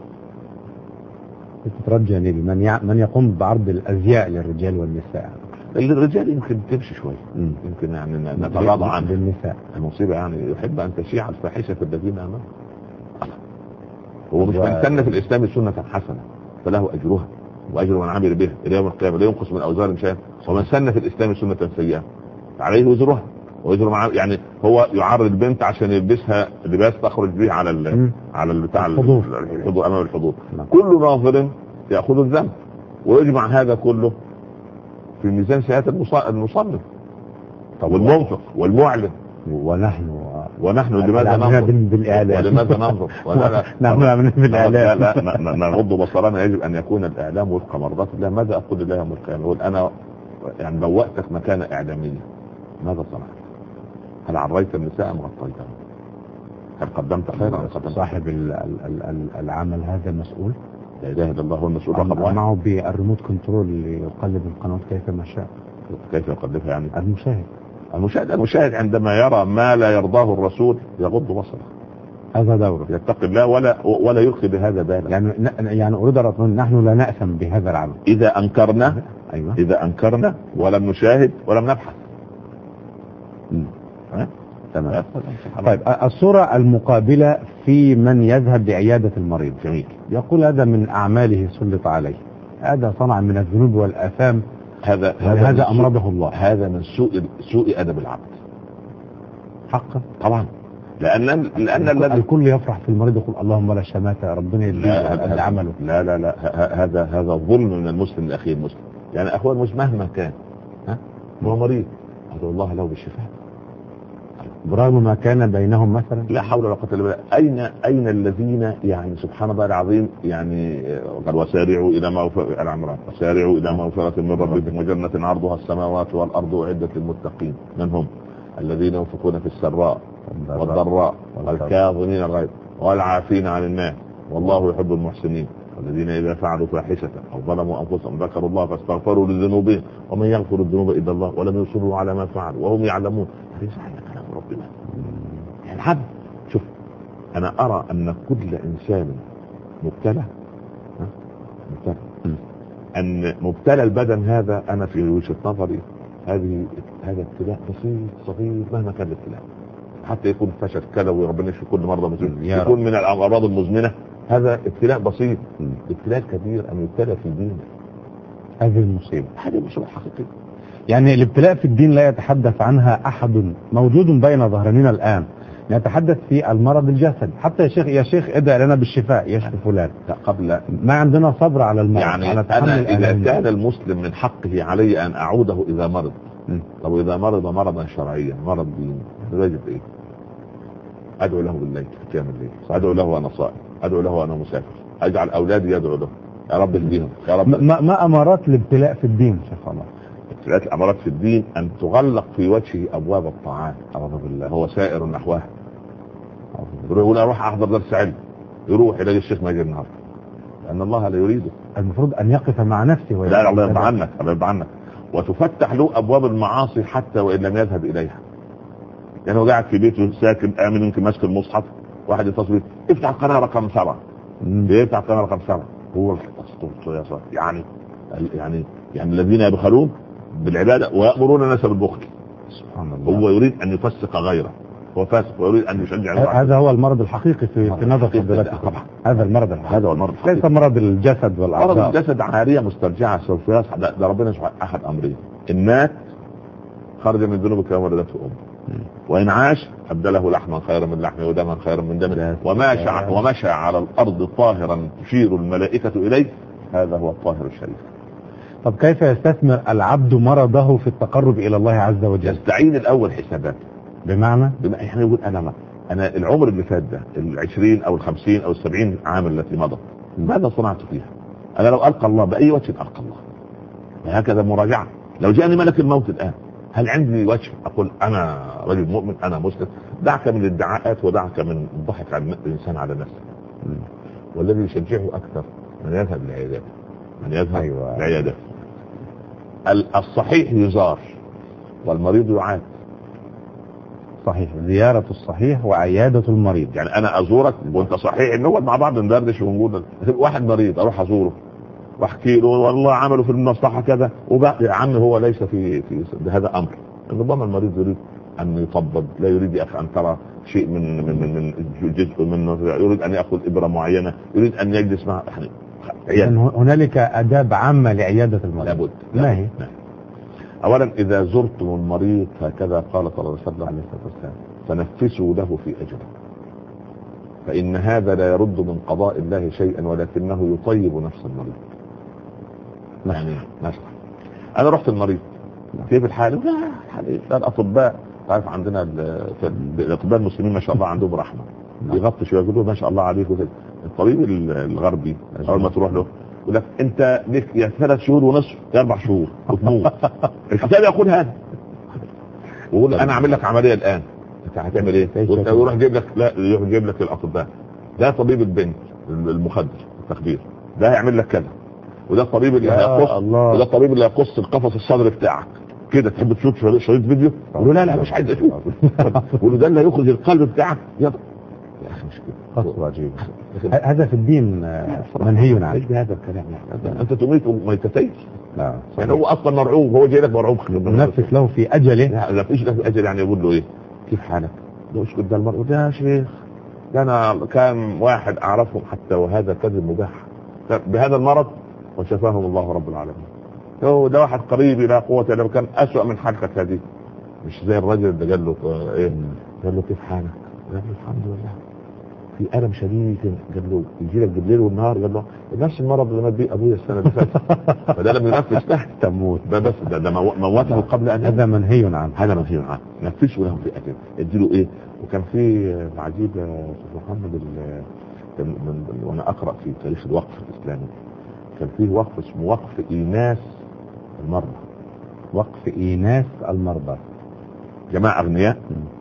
S1: تترجى لي من يع... من يقوم بعرض الازياء للرجال والنساء؟
S2: الرجال يمكن تمشي شوي، يمكن يعني نتغاضى عن
S1: النساء.
S2: المصيبة يعني يحب ان تشيع الفاحشة في الذين امنوا. هو مش من سن في الاسلام سنة حسنة فله اجرها واجر من عمل به الى يوم القيامة لا ينقص من اوزار شيئا، ومن سن في الاسلام سنة سيئة عليه وزرها ويجر مع. يعني هو يعرض البنت عشان يلبسها لباس تخرج به على ال... على البتاع
S1: الحضور
S2: الحضور امام الحضور. كل ناظر ياخذ الذنب، ويجمع هذا كله في ميزان سيئات المصنف والمنفق والمعلن.
S1: ونحن
S2: ونحن لماذا ننظر
S1: بالاعلام؟
S2: ولماذا ننظر؟
S1: نحن نعمل بالاعلام.
S2: لا لا نغض بصرنا. يجب ان يكون الاعلام وفق مرضات الله. ماذا اقول لله يوم القيامه؟ اقول انا يعني بوأتك مكانه اعلاميه، ماذا صنعت؟ هل عريت النساء ام غطيتها؟ هل قدمت خيرا ام قدمت؟
S1: صاحب العمل هذا مسؤول.
S2: لا اله الا الله هو المسؤول رقم واحد.
S1: معه بالريموت كنترول اللي يقلب القناه كيفما شاء.
S2: كيف يقلبها يعني؟
S1: المشاهد
S2: المشاهد المشاهد عندما يرى ما لا يرضاه الرسول يغض بصره.
S1: هذا دوره.
S2: يتقي الله ولا ولا يلقي بهذا بالا.
S1: يعني يعني اريد ان اقول نحن لا نأثم بهذا العمل
S2: اذا انكرنا.
S1: ايوه
S2: اذا انكرنا ولم نشاهد ولم نبحث.
S1: تمام. طيب الصورة المقابلة في من يذهب لعيادة المريض.
S2: جميل.
S1: يقول هذا من أعماله سلط عليه، هذا صنع من الذنوب والآثام،
S2: هذا
S1: هذا, هذا أمرضه الله.
S2: هذا من سوء سوء أدب العبد
S1: حقا
S2: طبعا. لأن لأن
S1: الكل, الكل يفرح في المريض يقول اللهم لا شماتة ربنا اللي عمله.
S2: لا لا لا هذا هذا ظلم من المسلم لأخيه المسلم. يعني أخوه المسلم مهما كان ها هو مريض أدعو الله له بالشفاء
S1: برغم ما كان بينهم مثلا.
S2: لا حول ولا قوة الا بالله. اين اين الذين يعني سبحان الله العظيم يعني قال وسارعوا الى مغفرة العمران وسارعوا الى مغفرة من ربكم وجنة عرضها السماوات والارض اعدت للمتقين. من هم؟ الذين ينفقون في السراء والضراء والكاظمين الغيظ والعافين عن الناس والله يحب المحسنين. والذين اذا فعلوا فاحشة او ظلموا انفسهم ذكروا الله فاستغفروا لذنوبهم ومن يغفر الذنوب الا الله ولم يصروا على ما فعلوا وهم يعلمون. هذه صحيح كلام ربنا. يعني الحب شوف انا ارى ان كل انسان مبتلى مبتلى ان مبتلى البدن هذا انا في وجهة نظري هذه هذا ابتلاء بسيط صغير مهما كان الابتلاء. حتى يكون فشل كلوي ربنا يشفي كل مرضى مسلم يكون من الامراض المزمنة هذا ابتلاء بسيط. ابتلاء كبير ان يبتلى في دينه.
S1: هذه المصيبة
S2: هذه المصيبة الحقيقية.
S1: يعني الابتلاء في الدين لا يتحدث عنها احد موجود بين ظهرنا الان. نتحدث في المرض الجسد. حتى يا شيخ يا شيخ ادعي لنا بالشفاء يشفي فلان.
S2: قبل
S1: ما عندنا صبر على المرض.
S2: يعني على انا اذا كان المسلم من حقه علي ان اعوده اذا مرض. طب اذا مرض مرضا شرعيا مرض ديني يجب ايه؟ ادعو له بالليل في قيام الليل، ادعو له وانا صائم، ادعو له وانا مسافر، اجعل اولادي يدعو له يا رب اهديهم يا رب.
S1: ما, ما امارات الابتلاء في الدين شيخ الله؟
S2: ابتلاءات الامارات في الدين ان تغلق في وجهه ابواب الطاعات. اعوذ بالله. هو سائر نحوها. يقول اروح احضر درس علم يروح يلاقي الشيخ ما يجي النهارده لان الله لا يريده.
S1: المفروض ان يقف مع نفسه.
S2: لا الله يرضى عنك الله يرضى عنك. وتفتح له ابواب المعاصي حتى وان لم يذهب اليها. يعني هو قاعد في بيته ساكن امن يمكن ماسك المصحف واحد يتصل افتح القناه رقم سبعة. يفتح القناه رقم سبعة هو يعني يعني يعني الذين يبخلون بالعبادة ويأمرون الناس بالبخل.
S1: سبحان الله.
S2: هو يريد أن يفسق غيره، هو فاسق ويريد أن يشجع.
S1: هذا هو المرض الحقيقي في في نظر فضيلتك طبعا. هذا المرض الحقيقي.
S2: هذا هو المرض الحقيقي.
S1: ليس مرض الجسد والأعضاء.
S2: مرض الجسد عارية مسترجعة سوف يصحى. ده ربنا سبحانه أحد أمرين، إن مات خرج من ذنوبه كما ولدته أمه، وإن عاش أبدله لحما خيرا من لحمه ودما خيرا من دمه، وماشى ومشى على الأرض طاهرا تشير الملائكة إليه. هذا هو الطاهر الشريف.
S1: طب كيف يستثمر العبد مرضه في التقرب إلى الله عز وجل؟
S2: يستعين الأول حسابات.
S1: بمعنى؟
S2: بما احنا يقول أنا ما أنا العمر اللي فات ده العشرين أو الخمسين أو السبعين عام التي مضت ماذا صنعت فيها؟ أنا لو ألقى الله بأي وجه ألقى الله. هكذا مراجعة. لو جاءني ملك الموت الآن هل عندي وجه أقول أنا رجل مؤمن أنا مسلم؟ دعك من الادعاءات ودعك من الضحك عن الإنسان على نفسه. والذي يشجعه أكثر من يذهب للعيادات، من يذهب
S1: أيوة.
S2: للعيادات. الصحيح يزار والمريض يعاد.
S1: صحيح، زيارة الصحيح وعيادة المريض.
S2: يعني أنا أزورك وأنت صحيح نقعد مع بعض ندردش ونقول واحد مريض أروح أزوره واحكي له والله عملوا في المصلحة كذا، وبقى يا عم هو ليس في في هذا أمر. ربما المريض يريد أن يطبب، لا يريد يا أخي أن ترى شيء من من من, من جزء منه، يريد أن يأخذ إبرة معينة، يريد أن يجلس مع يعني
S1: يعني هنالك آداب عامة لعيادة المريض.
S2: لابد.
S1: ما هي؟
S2: أولا إذا زرتم المريض هكذا قال صلى الله عليه وسلم فنفسوا له في أجله، فإن هذا لا يرد من قضاء الله شيئا ولكنه يطيب نفس المريض. يعني مثلا أنا رحت المريض كيف الحال؟ لا الحال الأطباء تعرف عندنا الأطباء المسلمين ما شاء الله عندهم رحمة، يغطي شوية يقول له ما شاء الله عليك وكده. الطبيب الغربي أول ما تروح له يقول لك أنت لك يا ثلاث شهور ونصف يا أربع شهور وتموت. الكتاب يقول هذا، ويقول أنا أعمل لك عملية الآن، أنت هتعمل إيه؟ يروح جيب لك، لا يروح جيب لك الأطباء، ده طبيب البنت المخدر التخدير، ده هيعمل لك كذا، وده الطبيب اللي هيقص، وده الطبيب اللي هيقص القفص الصدري بتاعك كده. تحب تشوف شريط فيديو؟ يقول له لا لا مش عايز اشوف. يقول له ده اللي هيخرج القلب بتاعك. يا اخي مش كده،
S1: قصة عجيبة. هذا في الدين منهي عنه.
S2: ايش بهذا الكلام؟ انت تميت ميتتين.
S1: لا
S2: يعني هو اصلا مرعوب، هو جاي لك مرعوب.
S1: نفس له في اجله.
S2: لا فيش له في اجل. يعني يقول له ايه كيف حالك؟ لو اسكت ده المرء ده يا شيخ، ده انا كان واحد اعرفهم حتى وهذا كذب مباح بهذا المرض وشفاهم الله رب العالمين. هو ده واحد قريبي لا قوة الا كان اسوأ من حالك هذه، مش زي الرجل اللي قال له ايه، قال له كيف حالك؟ قال له الحمد لله في ألم شديد. قال له يجي لك بالليل والنهار؟ قال له نفس المرض اللي مات بيه ابويا السنه اللي فاتت. فده لم ينفس تحت تموت ده بس ده, ده موته قبل ان
S1: هذا منهي عنه.
S2: هذا منهي عنه. نفسه له في اجل اديله ايه. وكان في عجيب يا محمد وانا اقرا في تاريخ الوقف الاسلامي، كان فيه وقف اسمه وقف ايناس المرضى.
S1: وقف ايناس المرضى،
S2: جماعه اغنياء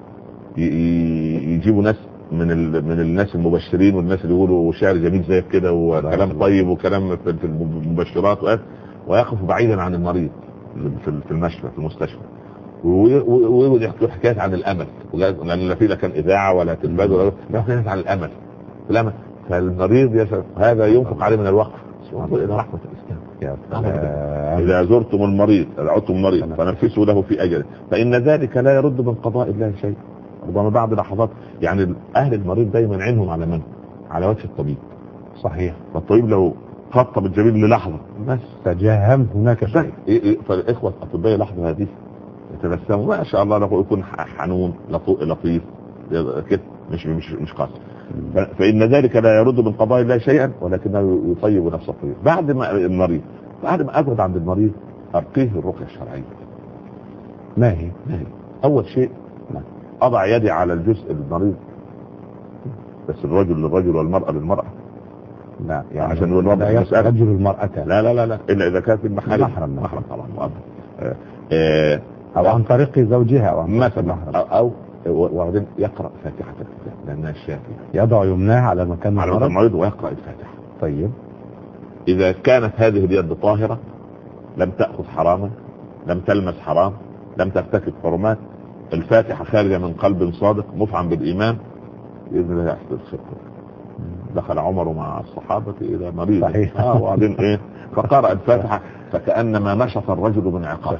S2: يجيبوا ناس من ال... من الناس المبشرين والناس اللي يقولوا شعر جميل زي كده وكلام طيب وكلام في المبشرات وقت، ويقفوا بعيدا عن المريض في المشفى في المستشفى، ويقولوا يحكوا حكايات عن الامل، لان لا في لا كان اذاعه ولا تلفاز ولا يحكوا عن الامل في الامل. فالمريض يسأل هذا ينفق عليه من الوقف. الى رحمه الاسلام. اذا زرتم المريض دعوتم المريض فنفسوا له في اجله، فان ذلك لا يرد من قضاء الله شيء. ربما بعض اللحظات يعني اهل المريض دايما عينهم على من؟ على وجه الطبيب.
S1: صحيح.
S2: فالطبيب لو خطب الجميل للحظه بس
S1: تجهم هناك شيء.
S2: إيه إيه فالاخوه الاطباء لحظه هذه يتبسموا ما شاء الله، لو يكون حنون لطيف كده، مش مش مش قاسي. فان ذلك لا يرد من قضاء الله شيئا ولكنه يطيب نفس الطبيب. بعد ما المريض بعد ما اقعد عند المريض ارقيه الرقيه الشرعيه.
S1: ما هي؟
S2: ما هي؟ اول شيء اضع يدي على الجزء المريض، بس الرجل للرجل والمرأة للمرأة.
S1: لا
S2: يعني عشان نوضح
S1: المسألة رجل المرأة.
S2: لا لا لا لا الا اذا كانت المحارم
S1: محرم
S2: محرم طبعا. آه آه
S1: او عن طريق زوجها او عن
S2: طريق محرم او وبعدين يقرأ فاتحة الكتاب لانها الشافية.
S1: يضع يمناه على مكان
S2: على مكان المريض ويقرأ الفاتحة.
S1: طيب
S2: اذا كانت هذه اليد طاهرة لم تأخذ حراما، لم تلمس حرام، لم ترتكب حرمات، الفاتحة خارجة من قلب صادق مفعم بالإيمان، بإذن الله يحصل الخير. دخل عمر مع الصحابة إلى مريض
S1: صحيح.
S2: آه وبعدين إيه فقرأ الفاتحة فكأنما نشط الرجل من عقاب.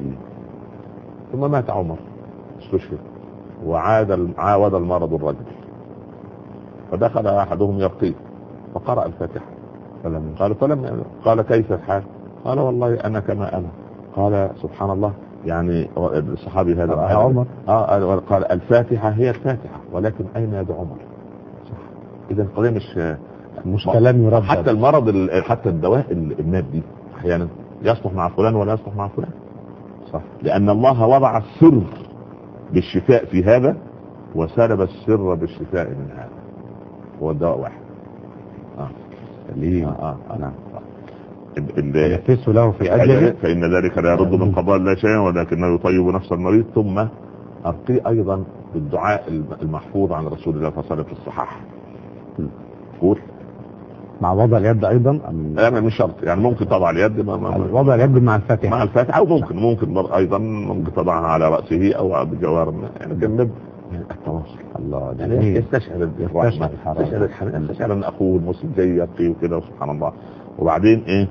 S2: ثم مات عمر استشهد وعاد عاود المرض الرجل فدخل أحدهم يرقيه فقرأ الفاتحة فلم قال فلم قال كيف الحال؟ قال والله أنا كما أنا. قال سبحان الله يعني الصحابي هذا
S1: عمر
S2: آه قال الفاتحة هي الفاتحة ولكن أين يد عمر؟ إذا القضية مش
S1: مش كلام يردد.
S2: حتى المرض حتى الدواء المادي أحيانا يصلح مع فلان ولا يصلح مع فلان. صح. لأن الله وضع السر بالشفاء في هذا وسلب السر بالشفاء من هذا. هو الدواء واحد. اه
S1: ليه؟
S2: اه اه نعم.
S1: يفس له في أجله
S2: فإن ذلك لا يرد من قضاء الله شيئا ولكنه يطيب نفس المريض. ثم أرقي أيضا بالدعاء المحفوظ عن رسول الله صلى الله عليه وسلم في الصحاح. قول
S1: مع وضع اليد أيضا
S2: لا مش شرط يعني ممكن تضع اليد ما ما
S1: وضع اليد مع الفاتحة
S2: مع الفاتحة أو ممكن ممكن أيضا ممكن تضعها على رأسه أو بجوار يعني جنب التواصل. الله يعني يستشعر الرحمة يستشعر الحنان يستشعر أن أخوه المسلم جاي يبقي وكده وسبحان الله. وبعدين إيه,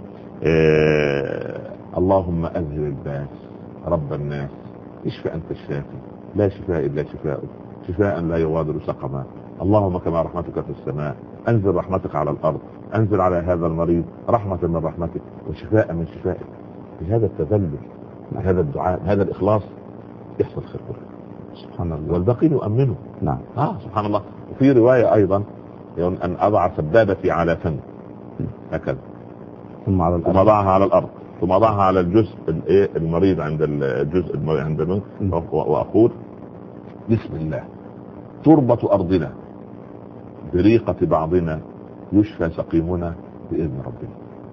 S2: إيه اللهم أذهب الباس رب الناس اشفى أنت الشافي لا شفاء إلا شفاؤك شفاء لا يغادر سقما. اللهم كما رحمتك في السماء انزل رحمتك على الارض انزل على هذا المريض رحمة من رحمتك وشفاء من شفائك. بهذا التذلل بهذا الدعاء بهذا الاخلاص يحصل خير كله سبحان الله والباقي يؤمنه. نعم اه سبحان الله. وفي رواية ايضا ان اضع سبابتي على فم هكذا
S1: ثم على الارض
S2: ثم اضعها على الارض ثم اضعها على الجزء الايه المريض عند الجزء عند المريض واقول بسم الله تربة ارضنا بريقة بعضنا يشفى سقيمنا بإذن ربنا.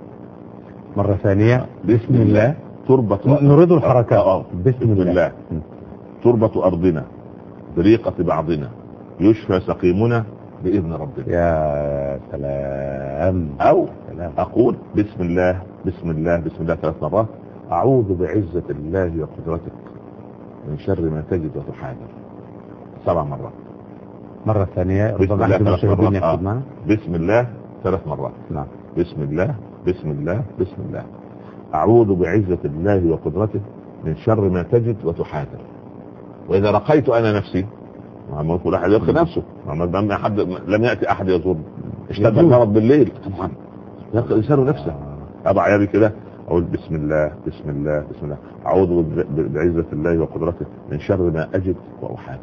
S1: مرة ثانية بسم الله
S2: تربة
S1: نريد الحركات
S2: آه. بسم, بسم الله. الله تربة أرضنا بريقة بعضنا يشفى سقيمنا بإذن ربنا.
S1: يا سلام.
S2: أو سلام. أقول بسم الله بسم الله بسم الله ثلاث مرات أعوذ بعزة الله وقدرتك من شر ما تجد وتحاذر سبع مرات.
S1: مرة ثانية
S2: بسم الله ثلاث مرات آه. بسم الله ثلاث مرات.
S1: نعم.
S2: بسم الله بسم الله بسم الله أعوذ بعزة الله وقدرته من شر ما تجد وتحاذر. وإذا رقيت أنا نفسي ما كل أحد يرقي نفسه ما حد لم يأتي أحد يزورني اشتد المرض بالليل طبعا يرقي الإنسان نفسه. أضع يدي كده أقول بسم الله بسم الله بسم الله أعوذ بعزة الله وقدرته من شر ما أجد وأحاذر.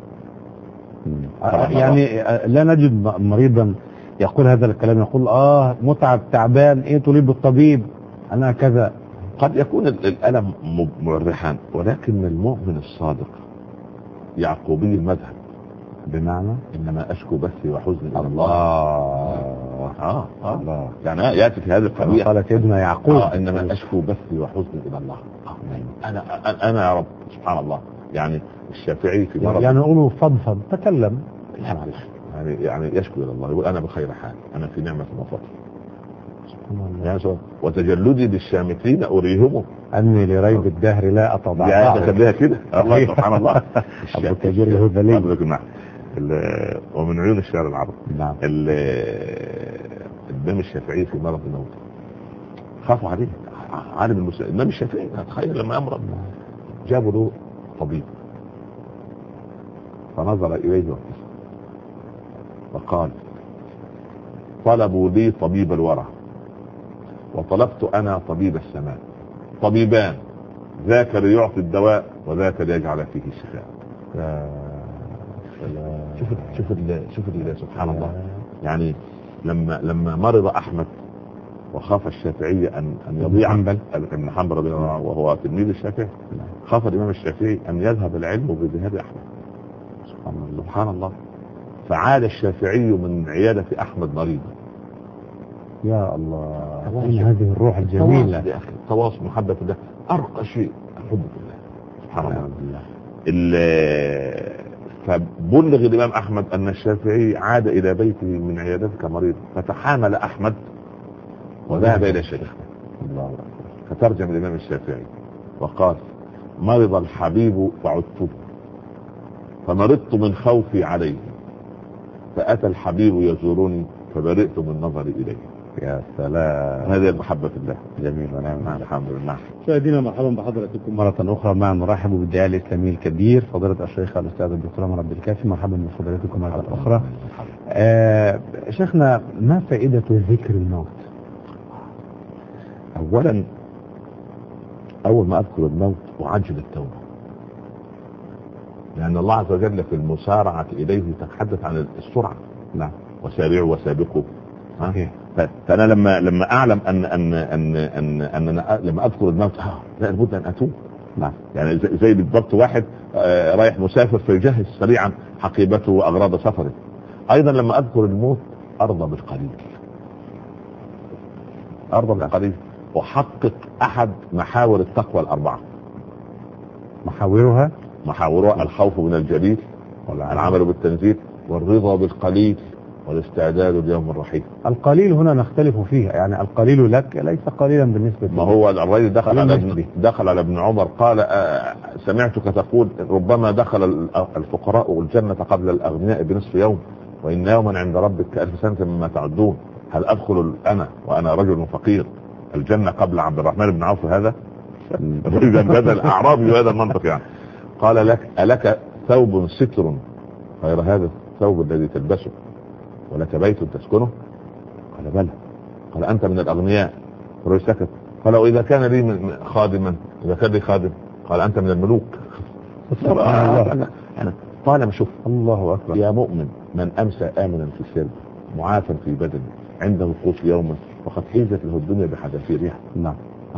S1: يعني لا نجد مريضا يقول هذا الكلام يقول اه متعب تعبان ايه تريد بالطبيب انا كذا.
S2: قد يكون الألم مريحا ولكن المؤمن الصادق يعقوبي المذهب
S1: بمعنى
S2: انما اشكو بثي وحزني الى
S1: الله.
S2: اه اه الله يعني ياتي في هذه القضيه
S1: قالت ابن يعقوب
S2: آه انما اشكو بثي وحزني الى الله. آه. انا انا يا رب سبحان الله. يعني الشافعي في مرض
S1: يعني نقول فضفض تكلم
S2: يعني يعني يشكو الى الله يقول انا بخير حال انا في نعمه وفضل
S1: سبحان الله.
S2: يعني وتجلدي للشامتين اريهم
S1: اني لريب الدهر لا اتضع
S2: يا خليها كده الله سبحان الله.
S1: ابو كبير الهذلي
S2: ومن عيون الشعر العربي.
S1: نعم.
S2: الامام الشافعي في مرض الموت خافوا عليه عالم المسلمين الامام الشافعي تخيل لما امرض جابوا له طبيب فنظر اليه وقال طلبوا لي طبيب الورى وطلبت انا طبيب السماء طبيبان ذاك ليعطي الدواء وذاك ليجعل فيه الشفاء. شوف شوف شوف سبحان الله. يعني لما لما مرض احمد وخاف الشافعي ان ان يضيع ابن حنبل رضي الله عنه وهو تلميذ الشافعي خاف الامام الشافعي ان يذهب العلم بذهاب احمد. سبحان الله سبحان الله. فعاد الشافعي من عيادة احمد مريضا.
S1: يا الله إن هذه الروح الجميلة
S2: يا اخي تواصل محبة الله ارقى شيء الحب بالله سبحان الله. فبلغ الامام احمد ان الشافعي عاد الى بيته من عيادته كمريض فتحامل احمد وذهب الى الشيخ الله. فترجم الامام الشافعي وقال مرض الحبيب فعدته فمرضت من خوفي عليه فاتى الحبيب يزورني فبرئت من نظري إليه.
S1: يا سلام،
S2: هذه المحبة في الله.
S1: جميل ونعم.
S2: نعم الحمد لله.
S1: مشاهدينا مرحبا بحضراتكم مرة أخرى. معنا نرحب بالداعية الإسلامي الكبير فضيلة الشيخ الأستاذ الدكتور عمر عبد الكافي. مرحبا بفضيلتكم مرة أخرى. آه شيخنا، ما فائدة ذكر الموت؟
S2: أولا أول ما أذكر الموت أعجل التوبة، لأن الله عز وجل في المسارعة إليه تتحدث عن السرعة. نعم. وسارعوا وسابقوا. فأنا لما لما أعلم أن أن أن أن أن أنا لما أذكر الموت آه لا لابد أن أتوب. نعم. يعني زي بالضبط واحد آه رايح مسافر فيجهز سريعا حقيبته وأغراض سفره. أيضا لما أذكر الموت أرضى بالقليل، أرضى بالقليل، وحقق أحد محاور التقوى الأربعة.
S1: محاورها
S2: محاورها الخوف من الجليل، والعمل بالتنزيل، والرضا بالقليل، والاستعداد ليوم الرحيل.
S1: القليل هنا نختلف فيها، يعني القليل لك ليس قليلا بالنسبة
S2: ما هو الرجل دخل على ابن دخل على ابن عمر قال آه سمعتك تقول ربما دخل الفقراء الجنة قبل الأغنياء بنصف يوم، وإن يوما عند ربك كألف سنة مما تعدون، هل أدخل أنا وأنا رجل فقير الجنة قبل عبد الرحمن بن عوف؟ هذا إذا هذا الأعرابي وهذا المنطق يعني. قال لك ألك ثوب ستر غير هذا الثوب الذي تلبسه، ولك بيت تسكنه؟ قال بلى. قال أنت من الأغنياء؟ الرجل سكت. قال وإذا كان لي خادما، إذا كان لي خادم؟ قال أنت من الملوك. قال شوف الله أكبر يا مؤمن، من أمسى آمنا في السر معافا في بدنه عنده قوت يوما وقد حيزت له الدنيا بحذافيرها. نعم.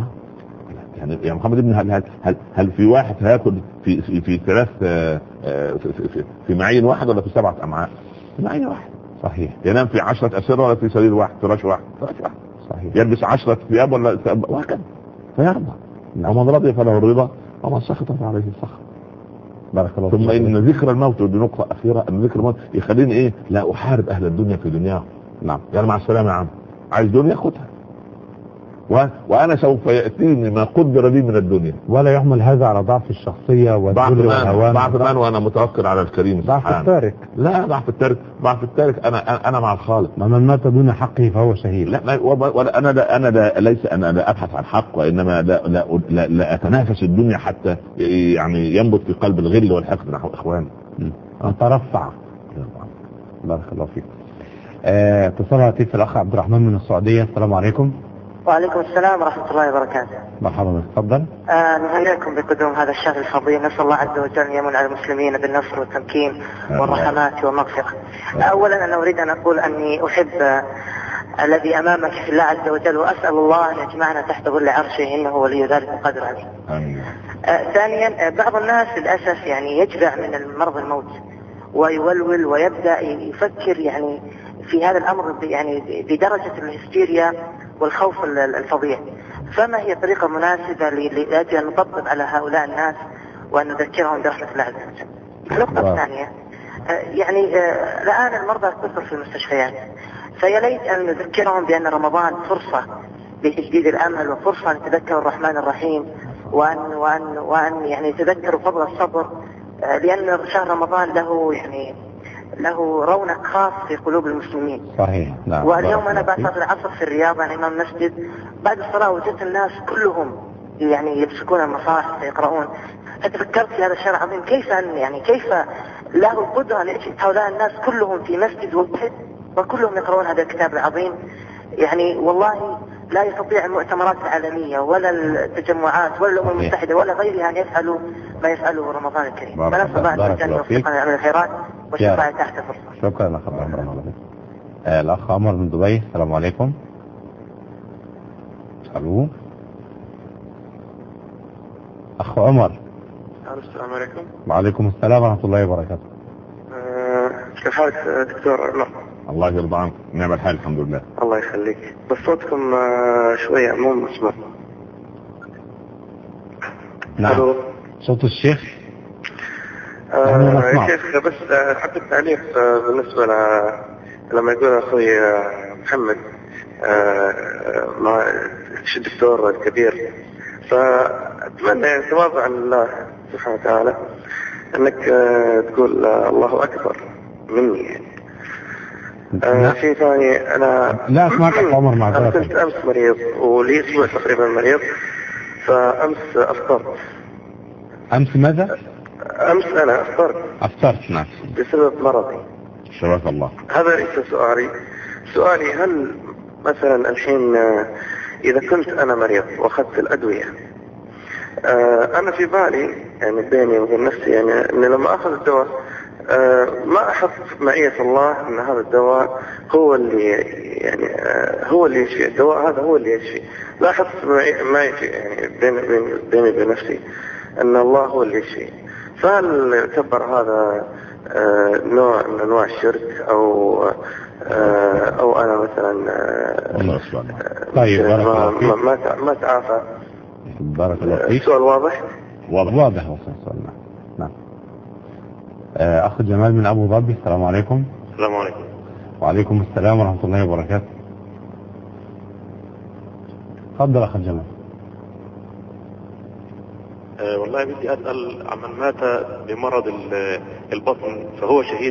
S2: يعني يا محمد ابن هل هل هل في واحد هياكل في في في ثلاث في, في, في معين واحد ولا في سبعة أمعاء؟ في معين واحد. صحيح. ينام في عشرة أسرة ولا في سرير واحد، فراش واحد، فراش واحد. صحيح. يلبس عشرة ثياب ولا وهكذا، فيرضى. ومن رضي فله الرضا ومن سخط فعليه السخط. بارك الله فيك. ثم ان ذكر الموت، ودي نقطة أخيرة، ان ذكر الموت يخليني ايه؟ لا احارب اهل الدنيا في دنياهم. نعم. يعني مع السلامة يا عم، عايز دنيا خدها، و... وانا سوف يأتيني ما قدر لي من الدنيا.
S1: ولا يحمل هذا على ضعف الشخصية والذل والهوان.
S2: ضعف المان وانا متوكل على الكريم.
S1: ضعف التارك.
S2: لا ضعف التارك، ضعف التارك انا انا مع الخالق.
S1: من مات دون حقه فهو شهيد.
S2: لا ولا انا لا انا لا ليس انا لا ابحث عن حق، وانما لا لا, لا, لا اتنافس الدنيا حتى يعني ينبت في قلب الغل والحقد نحو اخواني.
S1: اترفع. بارك الله فيك. اتصال هاتف الاخ عبد الرحمن من السعودية. السلام عليكم.
S3: وعليكم السلام ورحمة الله وبركاته.
S1: مرحبا، تفضل.
S3: آه نهنئكم بقدوم هذا الشهر الفضيل، نسأل الله عز وجل أن يمن على المسلمين بالنصر والتمكين والرحمات والمغفرة. أولا أنا أريد أن أقول أني أحب آه الذي أمامك في الله عز وجل، وأسأل الله أن يجمعنا تحت ظل عرشه إنه ولي ذلك القدر عليه. آه ثانيا آه بعض الناس للأسف يعني يجرع من المرض الموت ويولول ويبدأ يفكر يعني في هذا الأمر يعني بدرجة الهستيريا والخوف الفظيع. فما هي طريقة مناسبة لأجل أن نطبق على هؤلاء الناس وأن نذكرهم برحمة الله عز وجل؟ النقطة الثانية يعني الآن المرضى كثر في المستشفيات، فيليت أن نذكرهم بأن رمضان فرصة لتجديد الأمل وفرصة أن يتذكروا الرحمن الرحيم، وأن وأن وأن يعني يتذكروا فضل الصبر، لأن شهر رمضان له يعني له رونق خاص في قلوب المسلمين.
S1: صحيح. نعم.
S3: واليوم أنا بعد صلاة العصر في الرياض أنا إمام مسجد، بعد الصلاة وجدت الناس كلهم يعني يمسكون المصاحف ويقرؤون. فتفكرت في هذا الشهر العظيم كيف أن يعني كيف له القدرة أن يجد هؤلاء الناس كلهم في مسجد واحد وكلهم يقرؤون هذا الكتاب العظيم. يعني والله لا يستطيع المؤتمرات العالمية ولا التجمعات ولا الأمم المتحدة ولا غيرها أن يفعلوا ما يفعله رمضان الكريم. فنسأل الله عز وجل يوفقنا على الخيرات والشفاعة تحت فرصة.
S1: شكرا لك عبد الرحمن. آه الأخ عمر من دبي. السلام عليكم. ألو أخ عمر.
S4: السلام عليكم.
S1: وعليكم السلام ورحمة الله وبركاته.
S4: أه كيف حالك دكتور عمر؟
S2: الله يرضى عنك. نعم الحال الحمد لله.
S4: الله يخليك. بس صوتكم أه شوية مو مسموع.
S1: نعم. ألو. صوت الشيخ.
S4: أه يا شيخ بس حبيت التعليق أه بالنسبة ل لما يقول أخوي أه محمد أه مع الدكتور الكبير، فأتمنى تواضع لله سبحانه وتعالى أنك أه تقول أه الله أكبر مني يعني. آه شيء ثاني، أنا
S1: لا أسمعك يا عمر مع
S4: أنا كنت أمس مريض ولي أسبوع تقريبا مريض، فأمس أفطرت.
S1: أمس ماذا؟
S4: أمس أنا أفطرت.
S1: أفطرت نعم.
S4: بسبب مرضي.
S2: شفاك الله.
S4: هذا ليس سؤالي. سؤالي هل مثلا الحين إذا كنت أنا مريض وأخذت الأدوية، آه أنا في بالي يعني بيني وبين نفسي يعني أن لما أخذ الدواء آه ما أحط معية الله أن هذا الدواء هو اللي يعني آه هو اللي يشفي، الدواء هذا هو اللي يشفي. لا أحط ما يشفي يعني بيني بيني وبين نفسي أن الله هو اللي يشفي. فهل يعتبر هذا آه نوع من أنواع الشرك أو آه أو أنا مثلا آه
S1: طيب
S4: ما ما ما تعافى؟
S1: بارك الله فيك.
S4: السؤال واضح؟
S1: واضح واضح السؤال. نعم نعم. آه أخ جمال من أبو ظبي، السلام عليكم.
S4: السلام عليكم.
S1: وعليكم السلام ورحمة الله وبركاته. تفضل أخ جمال.
S5: أه والله بدي أسأل عمن مات بمرض البطن فهو شهيد؟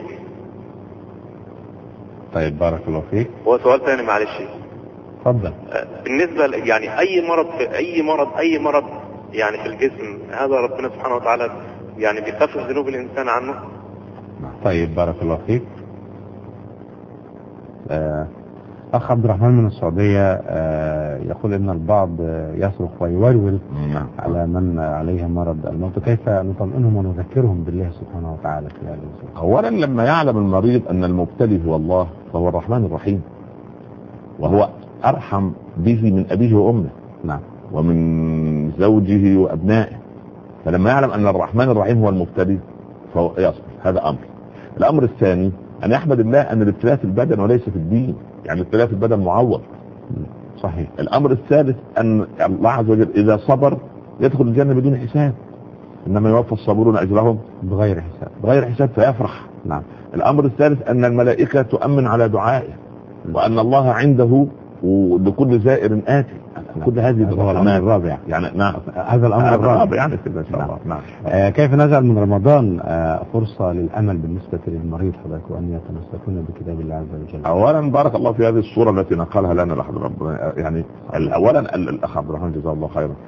S1: طيب بارك الله فيك.
S5: هو سؤال ثاني معلش.
S1: تفضل.
S5: أه بالنسبة يعني أي مرض في أي مرض أي مرض يعني في الجسم، هذا ربنا سبحانه وتعالى يعني بيخفف ذنوب الإنسان عنه.
S1: طيب بارك الله فيك. آه أخ عبد الرحمن من السعودية آه يقول إن البعض يصرخ ويولول على من عليه مرض الموت، كيف نطمئنهم ونذكرهم بالله سبحانه وتعالى في هذا الوقت؟
S2: أولا لما يعلم المريض أن المبتلي هو الله فهو الرحمن الرحيم، وهو أرحم به من أبيه وأمه.
S1: نعم.
S2: ومن زوجه وأبنائه. فلما يعلم أن الرحمن الرحيم هو المبتلي فهو يصبر. هذا أمر. الأمر الثاني أن يحمد الله أن الابتلاء في البدن وليس في الدين، يعني الابتلاء في البدن معوض.
S1: صحيح.
S2: الأمر الثالث أن الله عز وجل إذا صبر يدخل الجنة بدون حساب، إنما يوفى الصابرون أجرهم
S1: بغير حساب
S2: بغير حساب فيفرح.
S1: نعم.
S2: الأمر الثالث أن الملائكة تؤمن على دعائه، وأن الله عنده لكل زائر آتي. كل هذه
S1: الأمر الرابع
S2: يعني. نعم.
S1: هذا الأمر الرابع
S2: يعني كده إن شاء الله. نعم.
S1: آه كيف نجعل من رمضان آه فرصة للأمل بالنسبة للمريض حضرتك وأن يتمسكون بكتاب الله عز وجل؟
S2: أولا بارك الله في هذه الصورة التي نقلها لنا الأخ ربنا يعني. أولا الأخ عبد الرحمن جزاه الله خيرا.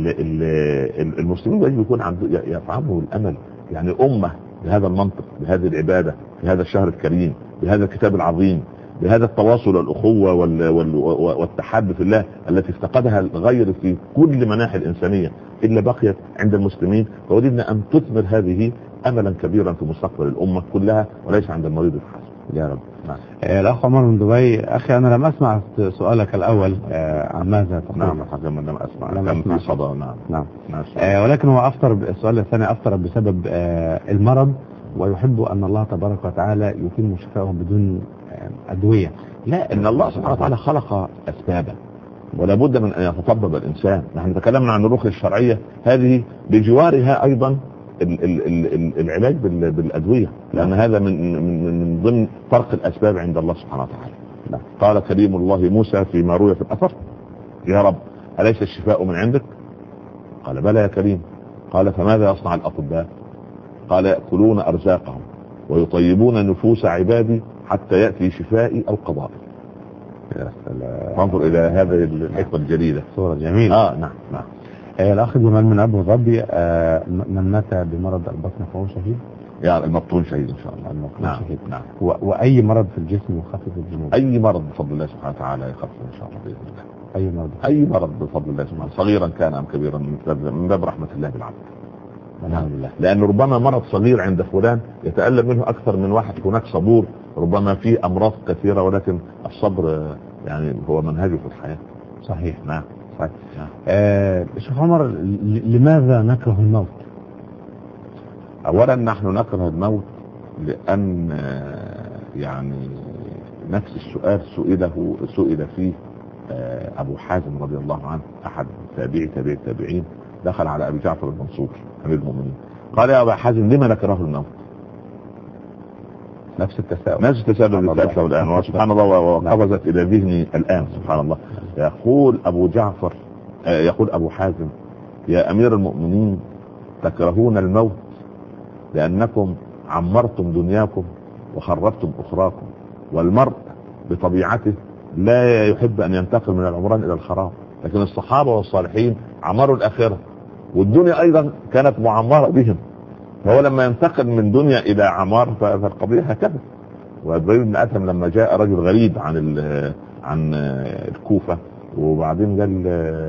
S2: المسلمين يجب يكون عنده يفهموا الأمل، يعني أمة بهذا المنطق، بهذه العبادة، في هذا الشهر الكريم، بهذا الكتاب العظيم، بهذا التواصل والأخوة والتحاب في الله التي افتقدها الغير في كل مناحي الإنسانية إلا بقيت عند المسلمين. فوددنا أن تثمر هذه أملا كبيرا في مستقبل الأمة كلها وليس عند المريض الحاسم. يا رب.
S1: نعم. الأخ عمر من دبي. أخي أنا لم أسمع سؤالك الأول عن ماذا تقول.
S2: نعم حقا لم أسمع.
S1: لم أسمع
S2: صدى. نعم.
S1: نعم. آه ولكن هو أفطر. السؤال الثاني أفطر بسبب آه المرض ويحب أن الله تبارك وتعالى يتم شفاءه بدون أدوية.
S2: لا، إن الله سبحانه وتعالى خلق أسبابا ولا بد من أن يتطبب الإنسان. نحن تكلمنا عن الرقية الشرعية، هذه بجوارها أيضا ال ال ال العلاج بالأدوية، لأن هذا من من من ضمن فرق الأسباب عند الله سبحانه وتعالى. لا. قال كريم الله موسى فيما روي في الأثر: يا رب أليس الشفاء من عندك؟ قال بلى يا كريم. قال فماذا يصنع الأطباء؟ قال يأكلون أرزاقهم ويطيبون نفوس عبادي حتى يأتي شفائي أو قضائي. يا سلام. انظر إلى هذه الحكمة الجليلة.
S1: صورة جميلة.
S2: آه نعم نعم.
S1: آه الأخ جمال من أبو ظبي. آه من مات بمرض البطن فهو شهيد؟
S2: يعني المبطون شهيد إن شاء الله.
S1: المبطون
S2: نعم.
S1: شهيد.
S2: نعم.
S1: وأي مرض في الجسم يخفف الذنوب؟
S2: أي مرض بفضل الله سبحانه وتعالى يخفف إن شاء الله بإذن الله.
S1: أي مرض؟
S2: أي مرض بفضل الله سبحانه، صغيرا كان أم كبيرا، من باب رحمة الله بالعبد.
S1: الحمد لله.
S2: لأن ربما مرض صغير عند فلان يتألم منه أكثر من واحد هناك صبور ربما فيه أمراض كثيرة، ولكن الصبر يعني هو منهجه في الحياة.
S1: صحيح.
S2: نعم.
S1: صحيح. نعم. آه شيخ عمر، لماذا نكره الموت؟
S2: أولا نحن نكره الموت لأن يعني نفس السؤال سئله سئل فيه أبو حازم رضي الله عنه، أحد تابعي تابعي التابعين، دخل على أبي جعفر المنصور أمير المؤمنين قال يا أبا حازم لما نكره الموت؟
S1: نفس التساؤل
S2: نفس التساؤل اللي سألته الآن، وسبحان الله وقفزت إلى ذهني الآن سبحان الله. يقول أبو جعفر يقول أبو حازم يا أمير المؤمنين تكرهون الموت لأنكم عمرتم دنياكم وخربتم أخراكم، والمرء بطبيعته لا يحب ان ينتقل من العمران الى الخراب، لكن الصحابة والصالحين عمروا الاخرة والدنيا ايضا كانت معمرة بهم، فهو لما ينتقل من دنيا الى عمار فالقضية هكذا. وابراهيم بن ادهم لما جاء رجل غريب عن عن الكوفة وبعدين قال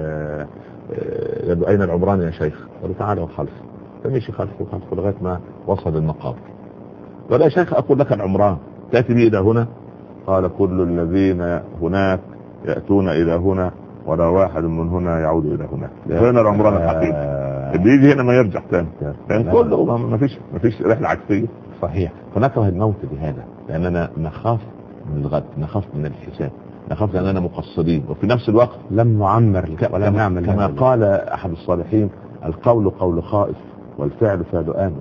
S2: قال اين العمران يا شيخ؟ قال تعالى وخلف، فمشي خلفه وخلفه لغاية ما وصل المقابر. قال يا شيخ اقول لك العمران تأتي بي الى هنا؟ قال كل الذين هناك يأتون الى هنا ولا واحد من هنا يعود الى هناك. هنا العمران الحقيقي اللي يجي هنا ما يرجع تاني، لان كله ما فيش ما فيش رحلة عكسية.
S1: صحيح.
S2: فنكره الموت بهذا لاننا نخاف من الغد، نخاف من الحساب، نخاف لاننا مقصرين، وفي نفس الوقت
S1: لم نعمر ولا نعمل.
S2: كما قال احد الصالحين القول قول خائف والفعل فعل آمن.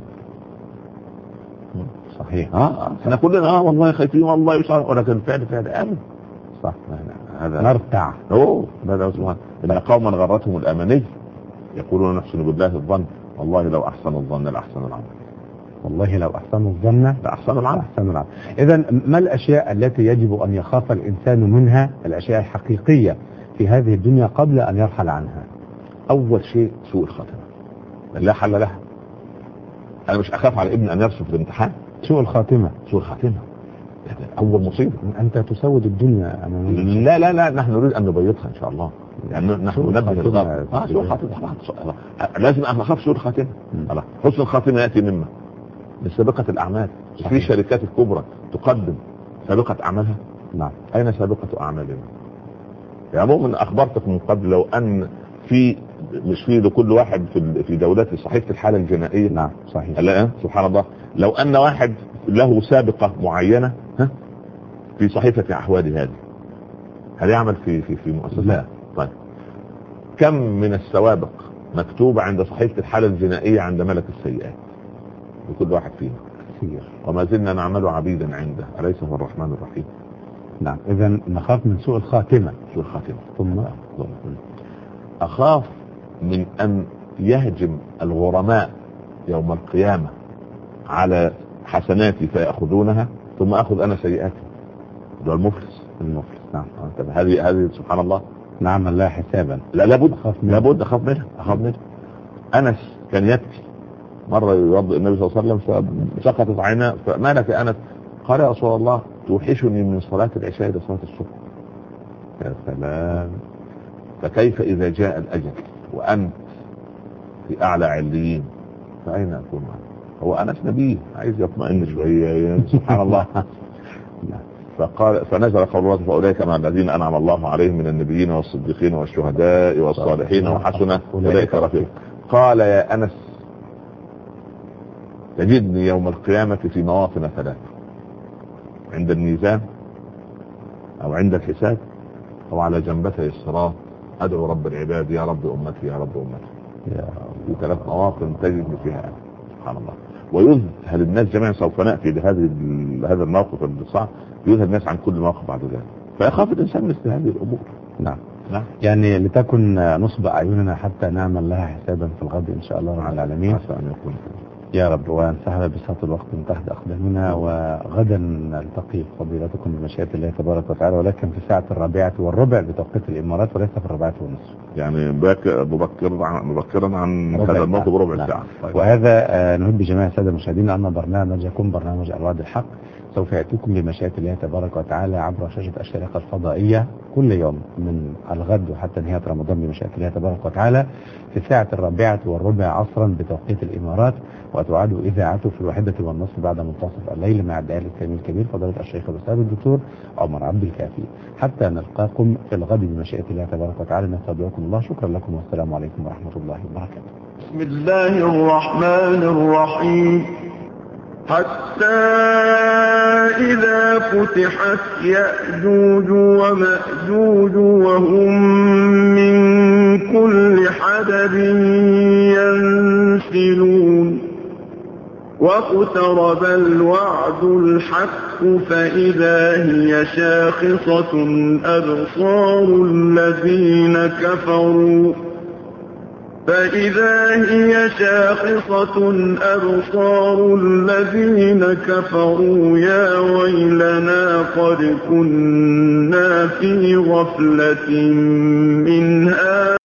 S1: صحيح.
S2: اه احنا كلنا اه والله خايفين والله يصار، ولكن الفعل فعل آمن.
S1: صح.
S2: هذا
S1: نرتع.
S2: اوه هذا سبحان ان قوما غرتهم الاماني يقولون نحسن بالله الظن والله لو احسن الظن لاحسن العمل.
S1: والله لو احسنوا الظن
S2: لاحسن العمل.
S1: احسن العمل. اذا ما الاشياء التي يجب ان يخاف الانسان منها، الاشياء الحقيقية في هذه الدنيا قبل ان يرحل عنها؟
S2: اول شيء سوء الخاتمة لا حل لها. انا مش اخاف على ابني ان يرسب في الامتحان.
S1: سوء الخاتمة.
S2: سوء الخاتمة اول مصيبة.
S1: انت تسود الدنيا امام.
S2: لا لا لا نحن نريد ان نبيضها ان شاء الله، يعني نحن ننبه الغرب. اه سوء الخاتمة لازم اخاف سوء الخاتمة. حسن الخاتمة ياتي مما من سابقة الاعمال. في شركات الكبرى تقدم سابقة اعمالها.
S1: نعم.
S2: اين سابقة اعمالنا؟ يعني مؤمن اخبرتك من قبل لو ان في مش في لكل واحد في في دولات صحيفة الحالة الجنائية.
S1: نعم صحيح.
S2: لا سبحان الله لو ان واحد له سابقة معينة ها في صحيفة احواله هذه هل يعمل في في في مؤسسة؟
S1: لا.
S2: طيب كم من السوابق مكتوبة عند صحيفة الحالة الجنائية عند ملك السيئات لكل واحد فينا كثير، وما زلنا نعمل عبيدا عنده، أليس هو الرحمن الرحيم؟
S1: نعم. إذا نخاف من سوء الخاتمة.
S2: سوء الخاتمة.
S1: ثم
S2: أخاف من أن يهجم الغرماء يوم القيامة على حسناتي فيأخذونها ثم أخذ أنا سيئاتي. ده المفلس.
S1: المفلس. نعم.
S2: هذه هذه سبحان الله
S1: نعمل لها حسابا.
S2: لا لابد لابد أخاف منها أخاف منها. أنس كان يبكي مرة يوضئ النبي صلى الله عليه وسلم فسقطت عيناه، فما لك يا أنس؟ قال يا رسول الله توحشني من صلاة العشاء إلى صلاة الصبح. يا سلام. فكيف إذا جاء الأجل وأنت في أعلى عليين فأين أكون معك؟ هو أنس نبي عايز يطمئن شوية سبحان الله. فقال فنزل قول الله فأولئك مع الذين أنعم الله عليهم من النبيين والصديقين والشهداء والصالحين وحسن أولئك رفيقا. قال يا أنس تجدني يوم القيامة في مواطن ثلاثة، عند الميزان أو عند الحساب أو على جنبتي الصراط أدعو رب العباد يا رب أمتي يا رب أمتي. في ثلاث مواطن تجد فيها سبحان الله. ويذهل الناس جميعا، سوف نأتي لهذه هذا الموقف الصعب، يذهل الناس عن كل موقف بعد ذلك، فيخاف الإنسان مثل هذه الأمور.
S1: نعم. نعم. يعني لتكن نصب أعيننا حتى نعمل لها حسابا في الغد إن شاء الله رب العالمين.
S2: عسى أن يكون
S1: يا رب. وانسحب بساط الوقت من تحت أقدامنا، وغدا نلتقي فضيلتكم بمشيئة الله تبارك وتعالى، ولكن في الساعة الرابعة والربع بتوقيت الإمارات وليس في الرابعة والنصف،
S2: يعني مبكرا مبكرا عن هذا الموقف بربع ساعة.
S1: طيب. وهذا آه نهب جميع السادة المشاهدين أن برنامجكم برنامج الوعد الحق سوف يأتيكم بمشيئة الله تبارك وتعالى عبر شاشة الشريقة الفضائية كل يوم من الغد وحتى نهاية رمضان بمشيئة الله تبارك وتعالى في الساعة الرابعة والربع عصرا بتوقيت الإمارات، وتعاد إذاعته في الواحدة والنصف بعد منتصف الليل مع الداعي الكريم الكبير فضيلة الشيخ الأستاذ الدكتور عمر عبد الكافي. حتى نلقاكم في الغد بمشيئة الله تبارك وتعالى. نستودعكم الله. شكرا لكم والسلام عليكم ورحمة الله وبركاته.
S6: بسم الله الرحمن الرحيم. حتى إذا فتحت يأجوج ومأجوج وهم من كل حدب ينسلون واقترب الوعد الحق فإذا هي شاخصة أبصار الذين كفروا فإذا هي شاخصة أبصار الذين كفروا يا ويلنا قد كنا في غفلة من هذا